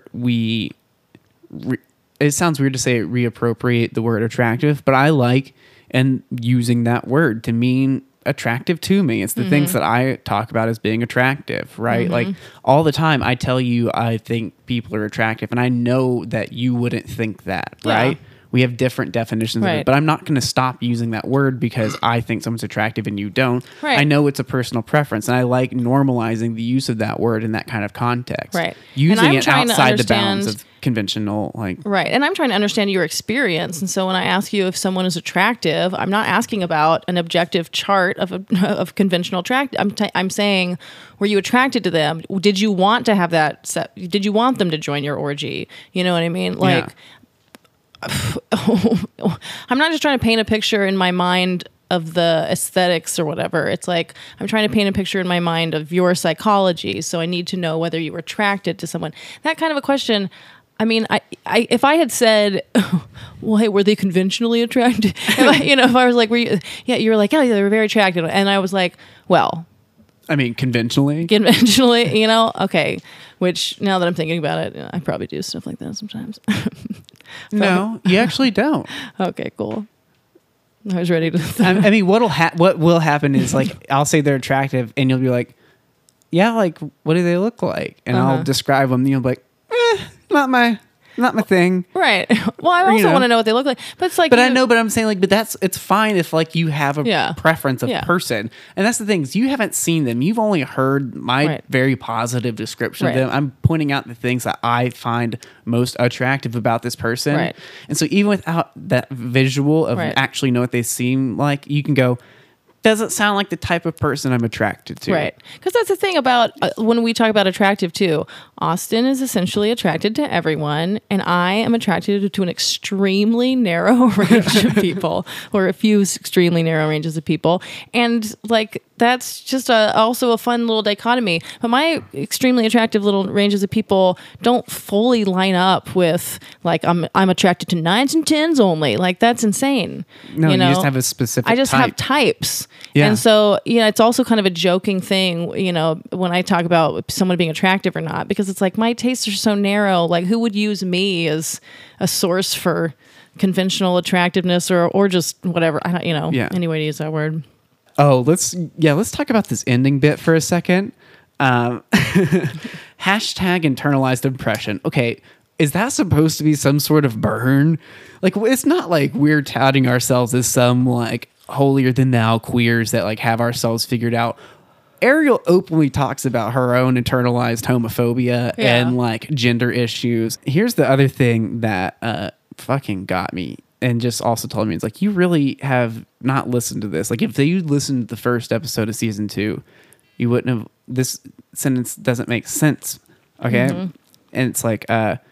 it sounds weird to say reappropriate the word attractive, but I like and using that word to mean attractive to me. It's the, mm-hmm, things that I talk about as being attractive, right? Mm-hmm. Like all the time I tell you I think people are attractive, and I know that you wouldn't think that, right? Yeah. We have different definitions, right, of it, but I'm not going to stop using that word because I think someone's attractive and you don't. Right. I know it's a personal preference, and I like normalizing the use of that word in that kind of context. Right. Using it outside the bounds of conventional, like, right. And I'm trying to understand your experience, and so when I ask you if someone is attractive, I'm not asking about an objective chart of conventional attractive. I'm saying, were you attracted to them? Did you want to have that set? Did you want them to join your orgy? You know what I mean? Like, yeah. I'm not just trying to paint a picture in my mind of the aesthetics or whatever. It's like I'm trying to paint a picture in my mind of your psychology. So I need to know whether you were attracted to someone. That kind of a question. I mean, if I had said, well, hey, were they conventionally attracted? If I was like, you were like, yeah, they were very attractive. And I was like, well, I mean, conventionally, okay. Which now that I'm thinking about it, I probably do stuff like that sometimes. No, you actually don't. Okay, cool. I was ready to. I mean, what will happen is like I'll say they're attractive, and you'll be like, "Yeah, like what do they look like?" And I'll describe them, and you'll be like, "Not my thing." Right. Well, I also want to know what they look like, but it's like. But I know, but I'm saying like, but it's fine if like you have a preference of person, and that's the thing is you haven't seen them, you've only heard my very positive description of them. I'm pointing out the things that I find most attractive about this person, right? And so even without that visual of actually know what they seem like, you can go, doesn't sound like the type of person I'm attracted to. Right. Because that's the thing about when we talk about attractive too. Austin is essentially attracted to everyone, and I am attracted to an extremely narrow range of people, or a few extremely narrow ranges of people. And like, that's just also a fun little dichotomy. But my extremely attractive little ranges of people don't fully line up with like, I'm attracted to 9s and 10s only. Like, that's insane. No, you just have a specific I just have types. Yeah. And so, it's also kind of a joking thing, when I talk about someone being attractive or not, because it's like my tastes are so narrow. Like, who would use me as a source for conventional attractiveness or just whatever? I don't, any way to use that word. Oh, let's talk about this ending bit for a second. Hashtag internalized impression. Okay. Is that supposed to be some sort of burn? Like, it's not like we're touting ourselves as some like holier than thou queers that like have ourselves figured out. Ariel openly talks about her own internalized homophobia and like gender issues. Here's the other thing that fucking got me and just also told me, it's like, you really have not listened to this. Like, if you listened to the first episode of season 2, you wouldn't have, this sentence doesn't make sense. Okay. Mm-hmm. And it's like,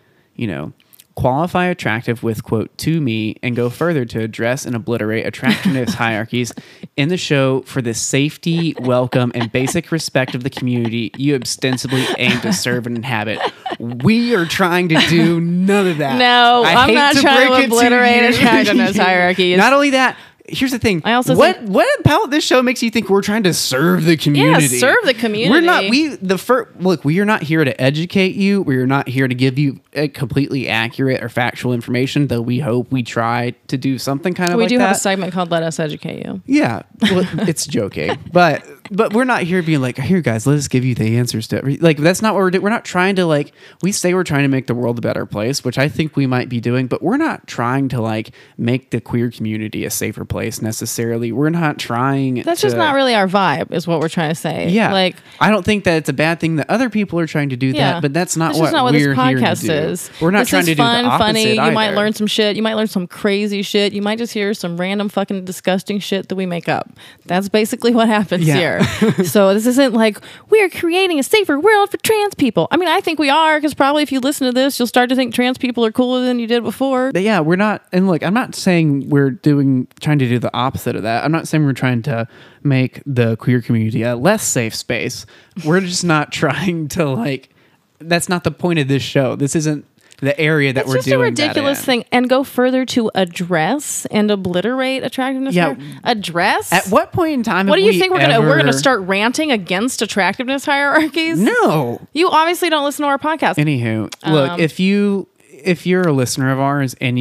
qualify attractive with, quote, to me, and go further to address and obliterate attractiveness hierarchies in the show for the safety, welcome, and basic respect of the community you ostensibly aim to serve and inhabit. We are trying to do none of that. No, I'm not trying to obliterate attractiveness hierarchies. Not only that, here's the thing. I also what about this show makes you think we're trying to serve the community? Yeah, serve the community. We're not. We are not here to educate you. We are not here to give you a completely accurate or factual information. Though we hope we try to do something kind of. We like do that. have a segment called "Let Us Educate You." Yeah, well, it's joking, but But we're not here being like, here, guys, let us give you the answers to like. That's not what we're doing. We're not trying to like. We say we're trying to make the world a better place, which I think we might be doing, but we're not trying to like make the queer community a safer place necessarily. We're not trying. That's just not really our vibe, is what we're trying to say. Yeah, like I don't think that it's a bad thing that other people are trying to do that, but that's not what we're this here podcast to do. is. We're not this trying is to fun, do the opposite funny. You either. might learn some shit. You might learn some crazy shit. You might just hear some random fucking disgusting shit that we make up. That's basically what happens here. So this isn't like we're creating a safer world for trans people. I mean, I think we are, because probably if you listen to this, you'll start to think trans people are cooler than you did before. But yeah, we're not. And look, I'm not saying we're trying to do the opposite of that. I'm not saying we're trying to make the queer community a less safe space. We're just not trying to like. That's not the point of this show. This isn't the area that we're doing. It's just a ridiculous thing, and go further to address and obliterate attractiveness. Yeah, address. At what point in time? What do you think we're gonna start ranting against attractiveness hierarchies? No, you obviously don't listen to our podcast. Anywho, look, if you're a listener of ours and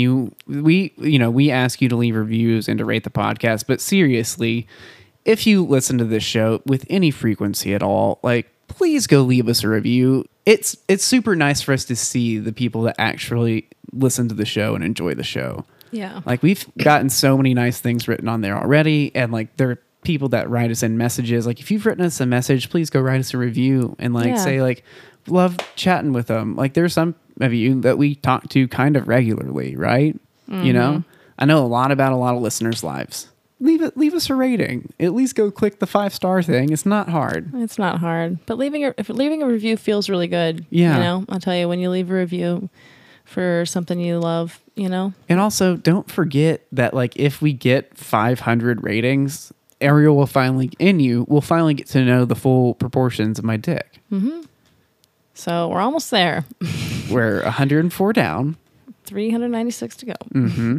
we ask you to leave reviews and to rate the podcast, but seriously, if you listen to this show with any frequency at all, like, please go leave us a review. It's super nice for us to see the people that actually listen to the show and enjoy the show. Yeah. Like, we've gotten so many nice things written on there already. And like, there are people that write us in messages. Like, if you've written us a message, please go write us a review and like say like, love chatting with them. Like, there's some of you that we talk to kind of regularly, right? Mm-hmm. You know, I know a lot about a lot of listeners' lives. Leave us a rating. At least go click the 5-star thing. It's not hard. It's not hard. But leaving a review feels really good. Yeah. You know, I'll tell you, when you leave a review for something you love, you know. And also, don't forget that like, if we get 500 ratings, Ariel will finally get to know the full proportions of my dick. Mm-hmm. So we're almost there. We're 104 down. 396 to go. Mm-hmm.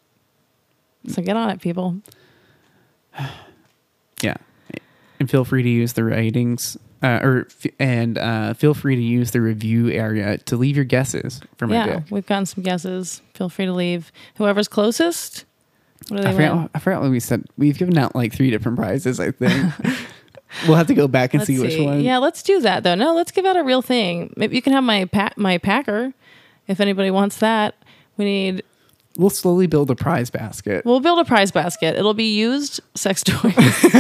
So get on it, people. Yeah, and feel free to use the ratings, feel free to use the review area to leave your guesses for my dick. We've gotten some guesses. Feel free to leave. Whoever's closest. What do they win? I forgot what we said. We've given out like 3 different prizes, I think. We'll have to go back and see which one. Yeah, let's do that though. No, let's give out a real thing. Maybe you can have my packer if anybody wants that. We'll slowly build a prize basket. We'll build a prize basket. It'll be used sex toys.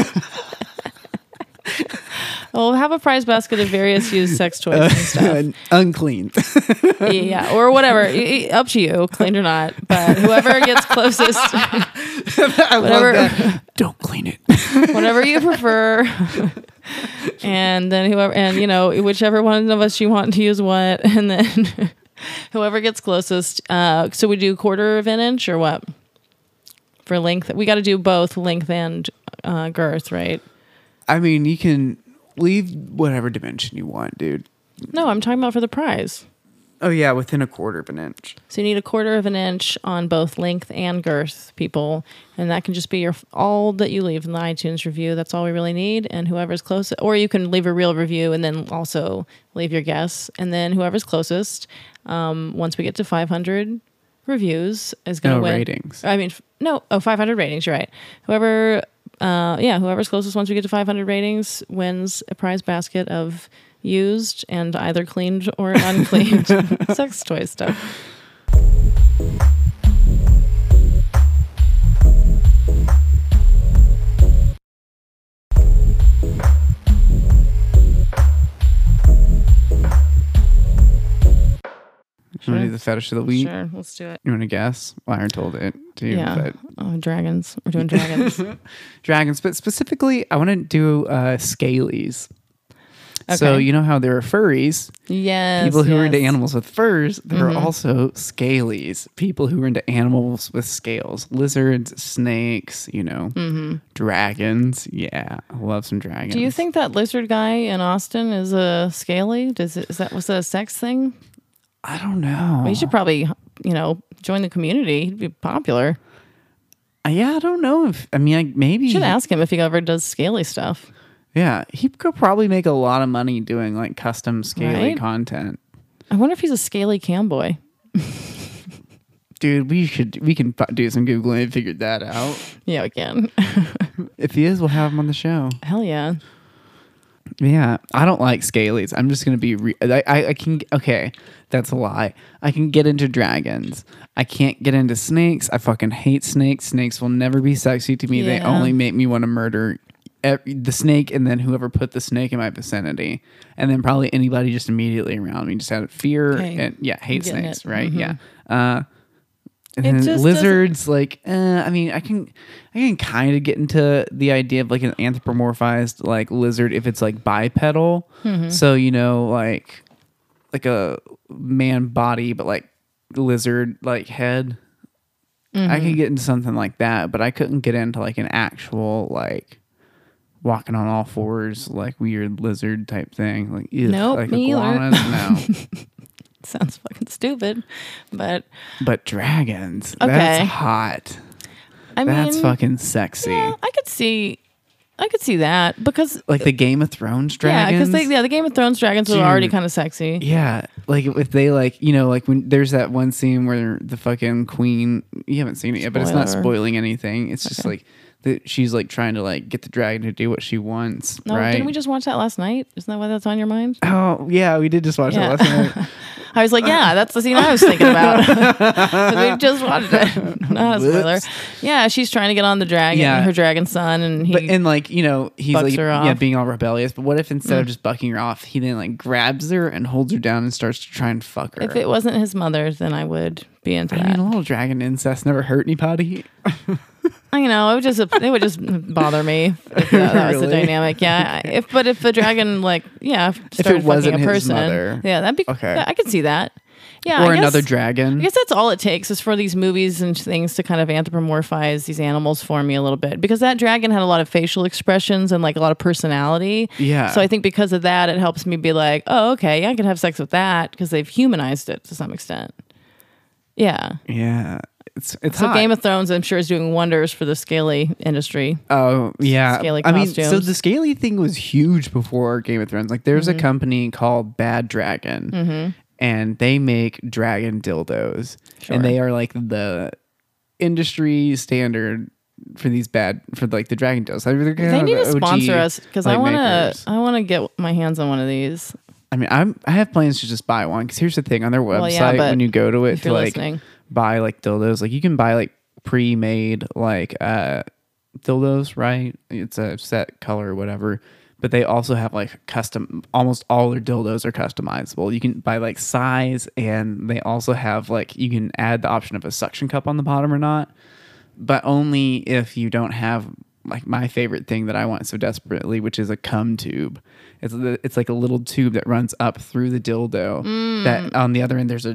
We'll have a prize basket of various used sex toys and stuff. Uncleaned. Yeah, or whatever. Up to you, cleaned or not. But whoever gets closest. I love that. Don't clean it. Whatever you prefer. And then whichever one of us you want to use what. And then whoever gets closest. So we do 1/4 of an inch or what? For length. We got to do both length and girth, right? I mean, you can leave whatever dimension you want, dude. No, I'm talking about for the prize. Oh, yeah, within 1/4 of an inch. So you need 1/4 of an inch on both length and girth, people. And that can just be all that you leave in the iTunes review. That's all we really need. And whoever's closest, or you can leave a real review and then also leave your guess. And then whoever's closest, once we get to 500 reviews, is going to win. Ratings. 500 ratings. You're right. Whoever's closest once we get to 500 ratings wins a prize basket of used and either cleaned or uncleaned sex toy stuff. You want to do the fetish of the week? Sure, let's do it. You want to guess? Well, I told it to you. Yeah. But Dragons. We're doing dragons. Dragons, but specifically, I want to do scalies. Okay. So you know how there are furries? Yes. People who are into animals with furs. There Mm-hmm. are also scalies. People who are into animals with scales. Lizards, snakes, dragons. Yeah, I love some dragons. Do you think that lizard guy in Austin is a scaly? Was that a sex thing? I don't know. Well, he should probably, join the community. He'd be popular. Yeah, I don't know maybe. You should ask him if he ever does scaly stuff. Yeah, he could probably make a lot of money doing like custom scaly content. I wonder if he's a scaly camboy. Dude, we can do some Googling and figure that out. Yeah, we can. If he is, we'll have him on the show. Hell yeah. Yeah, I don't like scalies. I'm just gonna be. I can. Okay, that's a lie. I can get into dragons. I can't get into snakes. I fucking hate snakes. Snakes will never be sexy to me. Yeah. They only make me want to murder the snake, and then whoever put the snake in my vicinity, and then probably anybody just immediately around me. Just out of fear and hate snakes. It. Right? Mm-hmm. Yeah. And then lizards, like, I mean, I can kind of get into the idea of like an anthropomorphized like lizard if it's like bipedal. Mm-hmm. So like a man body, but like lizard like head. Mm-hmm. I could get into something like that, but I couldn't get into like an actual like walking on all fours like weird lizard type thing. Like, nope, like me iguanas. No. Sounds fucking stupid, but dragons. Okay. That's hot. That's fucking sexy. Yeah, I could see that because like the Game of Thrones dragons. Yeah, because the Game of Thrones dragons were already kind of sexy. Yeah, like if they like like when there's that one scene where the fucking queen. You haven't seen it yet, but it's not spoiling anything. It's just like. She's like trying to like get the dragon to do what she wants. No, right? Didn't we just watch that last night? Isn't that why that's on your mind? Oh yeah, we did just watch that last night. I was like, yeah, that's the scene I was thinking about. We just watched it. Not a spoiler. Yeah, she's trying to get on the dragon, her dragon son, and he's like like being all rebellious. But what if instead of just bucking her off, he then like grabs her and holds her down and starts to try and fuck her? If it wasn't his mother, then I would be into that. I mean, a little dragon incest never hurt anybody. It would just bother me if that was the dynamic. Yeah, if the dragon if it wasn't a person, his mother, that'd be okay. Yeah, I could see that. Yeah, or another dragon. I guess that's all it takes is for these movies and things to kind of anthropomorphize these animals for me a little bit, because that dragon had a lot of facial expressions and like a lot of personality. Yeah. So I think because of that, it helps me be like, oh, okay, I could have sex with that because they've humanized it to some extent. Yeah. Yeah. It's so hot. Game of Thrones, I'm sure, is doing wonders for the scaly industry. Oh yeah, scaly costumes. I mean, so the scaly thing was huge before Game of Thrones. Like, there's a company called Bad Dragon, and they make dragon dildos, and they are like the industry standard for these for like the dragon dildos. They need to sponsor us because I want to get my hands on one of these. I mean, I have plans to just buy one because here's the thing on their website when you go to it to like. Buy like dildos, like you can buy like pre-made like dildos, right? It's a set color or whatever, but they also have like custom. Almost all their dildos are customizable. You can buy like size, and they also have like you can add the option of a suction cup on the bottom or not, but only if you don't have like my favorite thing that I want so desperately, which is a cum tube. It's like a little tube that runs up through the dildo. That on the other end there's a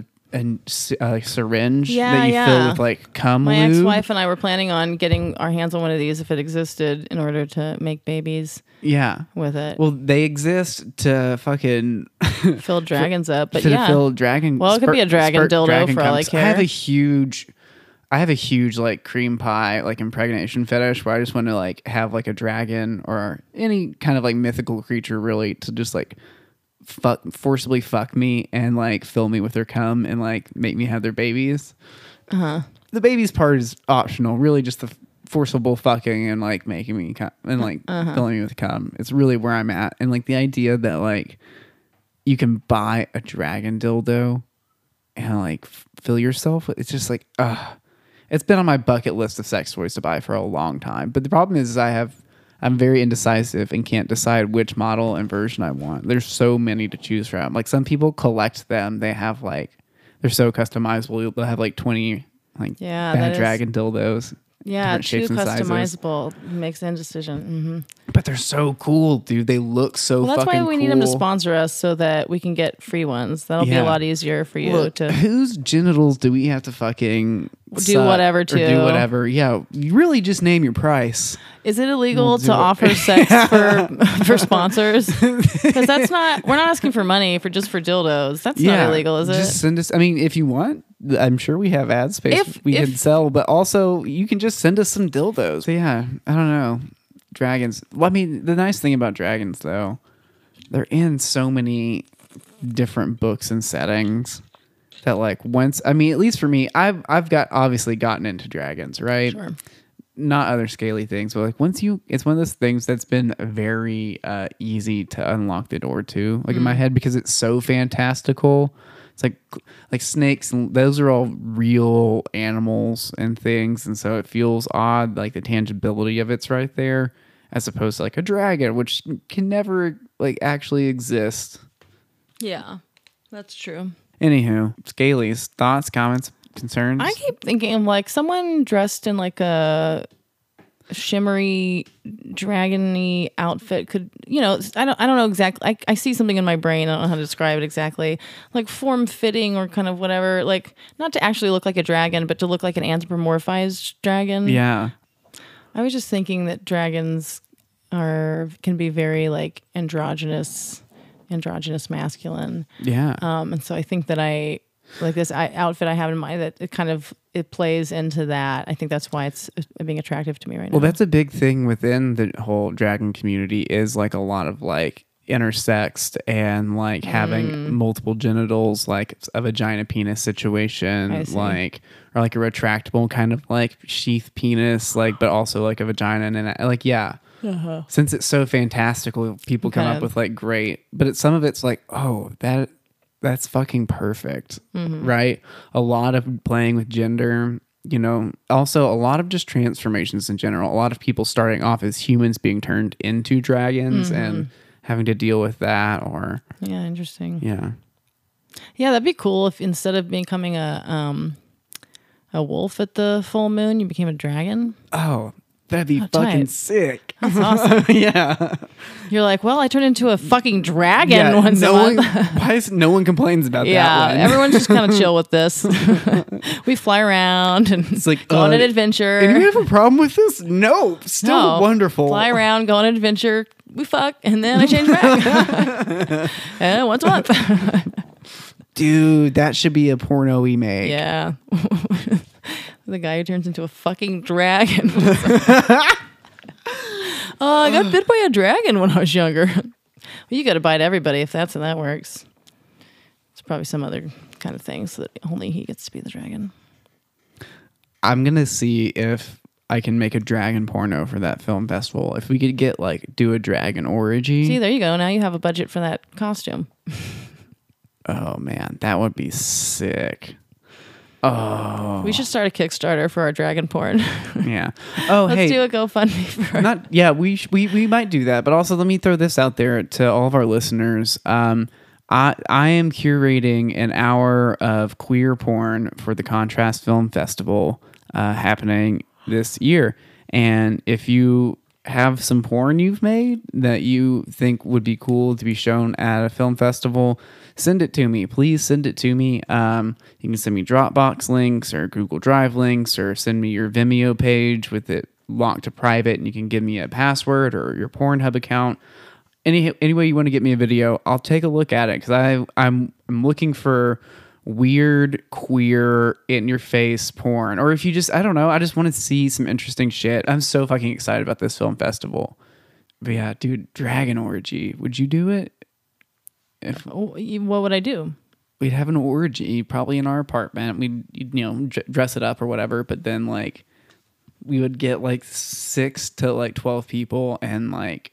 syringe that you fill with like cum My lube. ex-wife and I were planning on getting our hands on one of these if it existed in order to make babies. Yeah, with it. Well, they exist to fucking fill dragons up, but fill dragon. Well, it could be a dragon dildo for all I care. I have a huge like cream pie like impregnation fetish where I just want to like have like a dragon or any kind of like mythical creature really to just like forcibly fuck me and like fill me with their cum and like make me have their babies. The babies part is optional. Really, just the forcible fucking and like making me cum and like filling me with cum. It's really where I'm at. And like the idea that like you can buy a dragon dildo and like fill yourself with, it's just like it's been on my bucket list of sex toys to buy for a long time. But the problem is I'm very indecisive and can't decide which model and version I want. There's so many to choose from. Like some people collect them. They have like, they're so customizable. They'll have like 20 like Bad Dragon dildos. Yeah, too customizable makes the indecision. But they're so cool, dude. They look so fucking cool. That's why we need them to sponsor us so that we can get free ones. That'll be a lot easier for you to. Whose genitals do we have to fucking do whatever to? Or do whatever. Yeah, you really just name your price. Is it illegal to offer sex for sponsors? Because that's not. We're not asking for money for dildos. That's not illegal, is it? Just send us. I mean, if you want. I'm sure we have ad space we can sell, but also you can just send us some dildos. So yeah, I don't know. Dragons. Well, I mean, the nice thing about dragons, though, they're in so many different books and settings that like once, I mean, at least for me, I've obviously gotten into dragons, right? Sure. Not other scaly things, but like it's one of those things that's been very easy to unlock the door to, like in my head, because it's so fantastical. It's like snakes, and those are all real animals and things, and so it feels odd, like the tangibility of it's right there, as opposed to like a dragon, which can never like actually exist. Yeah, that's true. Anywho, Scalies, thoughts, comments, concerns? I keep thinking of like someone dressed in like a shimmery dragony outfit could, you know, I don't know exactly. I see something in my brain. I don't know how to describe it exactly. Like form fitting or kind of whatever. Like not to actually look like a dragon, but to look like an anthropomorphized dragon. Yeah. I was just thinking that dragons can be very like androgynous masculine. Yeah. And so I think that this outfit I have in mind, that it plays into that. I think that's why it's being attractive to me right now. Well, that's a big thing within the whole dragon community, is like a lot of like intersexed and like having multiple genitals, like a vagina penis situation, like, or like a retractable kind of like sheath penis, like, but also like a vagina and like, yeah. Uh-huh. Since it's so fantastical, people come up with like great, but some of it's like, oh, that's fucking perfect, right? A lot of playing with gender, you know, also a lot of just transformations in general. A lot of people starting off as humans being turned into dragons and having to deal with that, or yeah, interesting. Yeah, that'd be cool if instead of becoming a wolf at the full moon, you became a dragon. Oh, that'd be fucking sick. That's awesome. Yeah. You're like, well, I turned into a fucking dragon once a month. Why is no one complains about that one? Everyone's just kind of chill with this. We fly around and it's like, go on an adventure. And you have a problem with this? No, still wonderful. Fly around, go on an adventure, we fuck, and then I change back. And once a month. Dude, that should be a porno we make. Yeah. The guy who turns into a fucking dragon. I got bit by a dragon when I was younger. Well, you got to bite everybody if that's how that works. It's probably some other kind of thing so that only he gets to be the dragon. I'm going to see if I can make a dragon porno for that film festival. If we could do a dragon orgy. See, there you go. Now you have a budget for that costume. Oh, man. That would be sick. Oh, we should start a Kickstarter for our dragon porn. Yeah. Oh, let's do a GoFundMe for. We might do that, but also let me throw this out there to all of our listeners. I am curating an hour of queer porn for the Contrast Film Festival happening this year, and if you have some porn you've made that you think would be cool to be shown at a film festival, send it to me. Please send it to me. You can send me Dropbox links or Google Drive links, or send me your Vimeo page with it locked to private, and you can give me a password or your Pornhub account. Any way you want to get me a video, I'll take a look at it, because I'm looking for weird, queer, in-your-face porn. Or if you just, I don't know, I just want to see some interesting shit. I'm so fucking excited about this film festival. But yeah, dude, dragon orgy. Would you do it? What would I do? We'd have an orgy, probably in our apartment. We'd dress it up or whatever, but then we would get 6 to 12 people and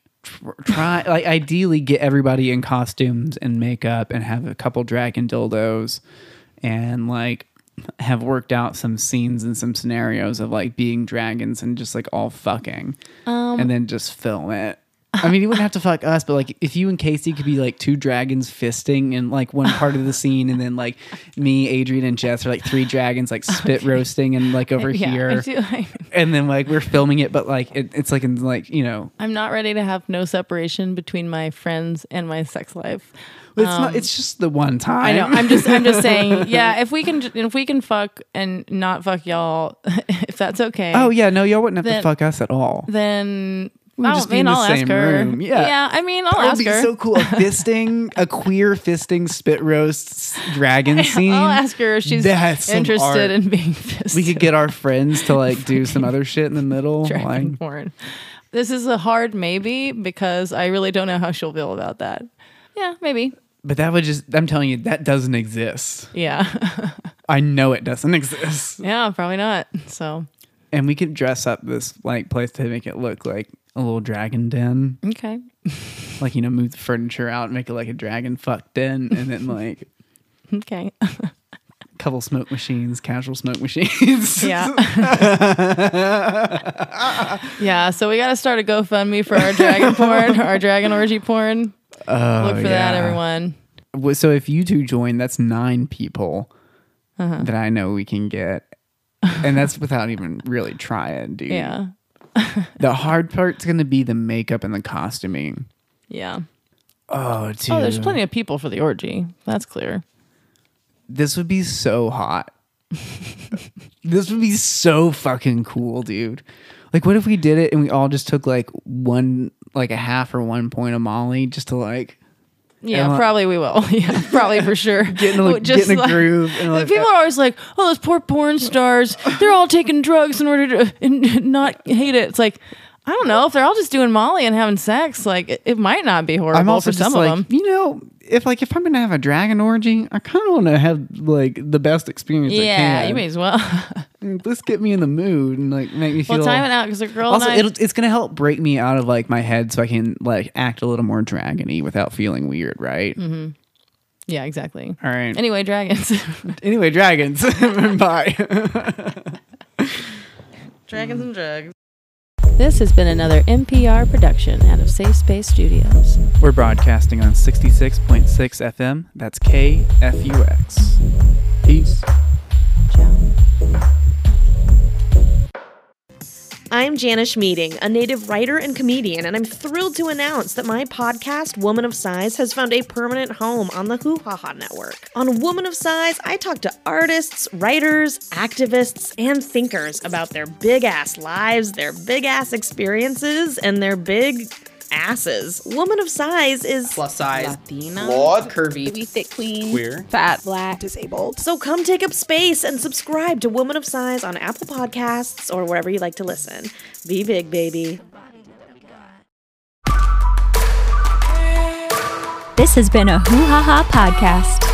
try ideally get everybody in costumes and makeup and have a couple dragon dildos and have worked out some scenes and some scenarios of being dragons and just all fucking and then just film it. I mean, you wouldn't have to fuck us, but if you and Casey could be two dragons fisting in one part of the scene, and then me, Adrian, and Jess are 3 dragons spit roasting and over here, and then we're filming it, but it's in I'm not ready to have no separation between my friends and my sex life. It's not. It's just the one time. I know. I'm just saying. Yeah, if we can fuck and not fuck y'all, if that's okay. Oh yeah, no, y'all wouldn't have to fuck us at all. Then. We'll just be in the same room. Yeah. I mean, I'll ask her. That would be so cool. A queer fisting spit roast dragon scene. I'll ask her if she's interested in being fisted. We could get our friends to do some other shit in the middle. Dragon porn. This is a hard maybe, because I really don't know how she'll feel about that. Yeah, maybe. But that would just, I'm telling you, that doesn't exist. Yeah. I know it doesn't exist. Yeah, probably not. So. And we could dress up this like place to make it look like a little dragon den. Okay. Like, move the furniture out and make it like a dragon fuck den. And then like. Okay. Couple smoke machines, casual smoke machines. Yeah. Yeah. So we got to start a GoFundMe for our dragon porn, our dragon orgy porn. Look for that, everyone. So if you two join, that's 9 people that I know we can get. And that's without even really trying, dude. Yeah. The hard part's going to be the makeup and the costuming. Yeah. Oh, dude. Oh, there's plenty of people for the orgy. That's clear. This would be so hot. This would be so fucking cool, dude. Like, what if we did it and we all just took like a half or 1 point of Molly just to like. Yeah, probably we will. Yeah, probably for sure. Get in a groove. And people are always like, oh, those poor porn stars. They're all taking drugs in order to not hate it. It's like, I don't know. If they're all just doing Molly and having sex, like it might not be horrible. I'm also for some just of them. If I'm gonna have a dragon orgy, I kind of want to have like the best experience. Yeah, you may as well. Let's get me in the mood and like make me feel. Well, time it out because a girl. Also, it's gonna help break me out of like my head, so I can like act a little more dragony without feeling weird, right? Mm-hmm. Yeah, exactly. All right. Anyway, dragons. Bye. Dragons and drugs. This has been another NPR production out of Safe Space Studios. We're broadcasting on 66.6 FM. That's KFUX. Peace. Ciao. I'm Janish Meeting, a native writer and comedian, and I'm thrilled to announce that my podcast, Woman of Size, has found a permanent home on the Hoo Ha Ha Network. On Woman of Size, I talk to artists, writers, activists, and thinkers about their big-ass lives, their big-ass experiences, and their big asses. Woman of Size is plus size, Latina, flawed, curvy, we thick queen, queer, fat, black, disabled. So come take up space and subscribe to Woman of Size on Apple Podcasts or wherever you like to listen. Be big, baby. This has been a Hoo Ha Ha podcast.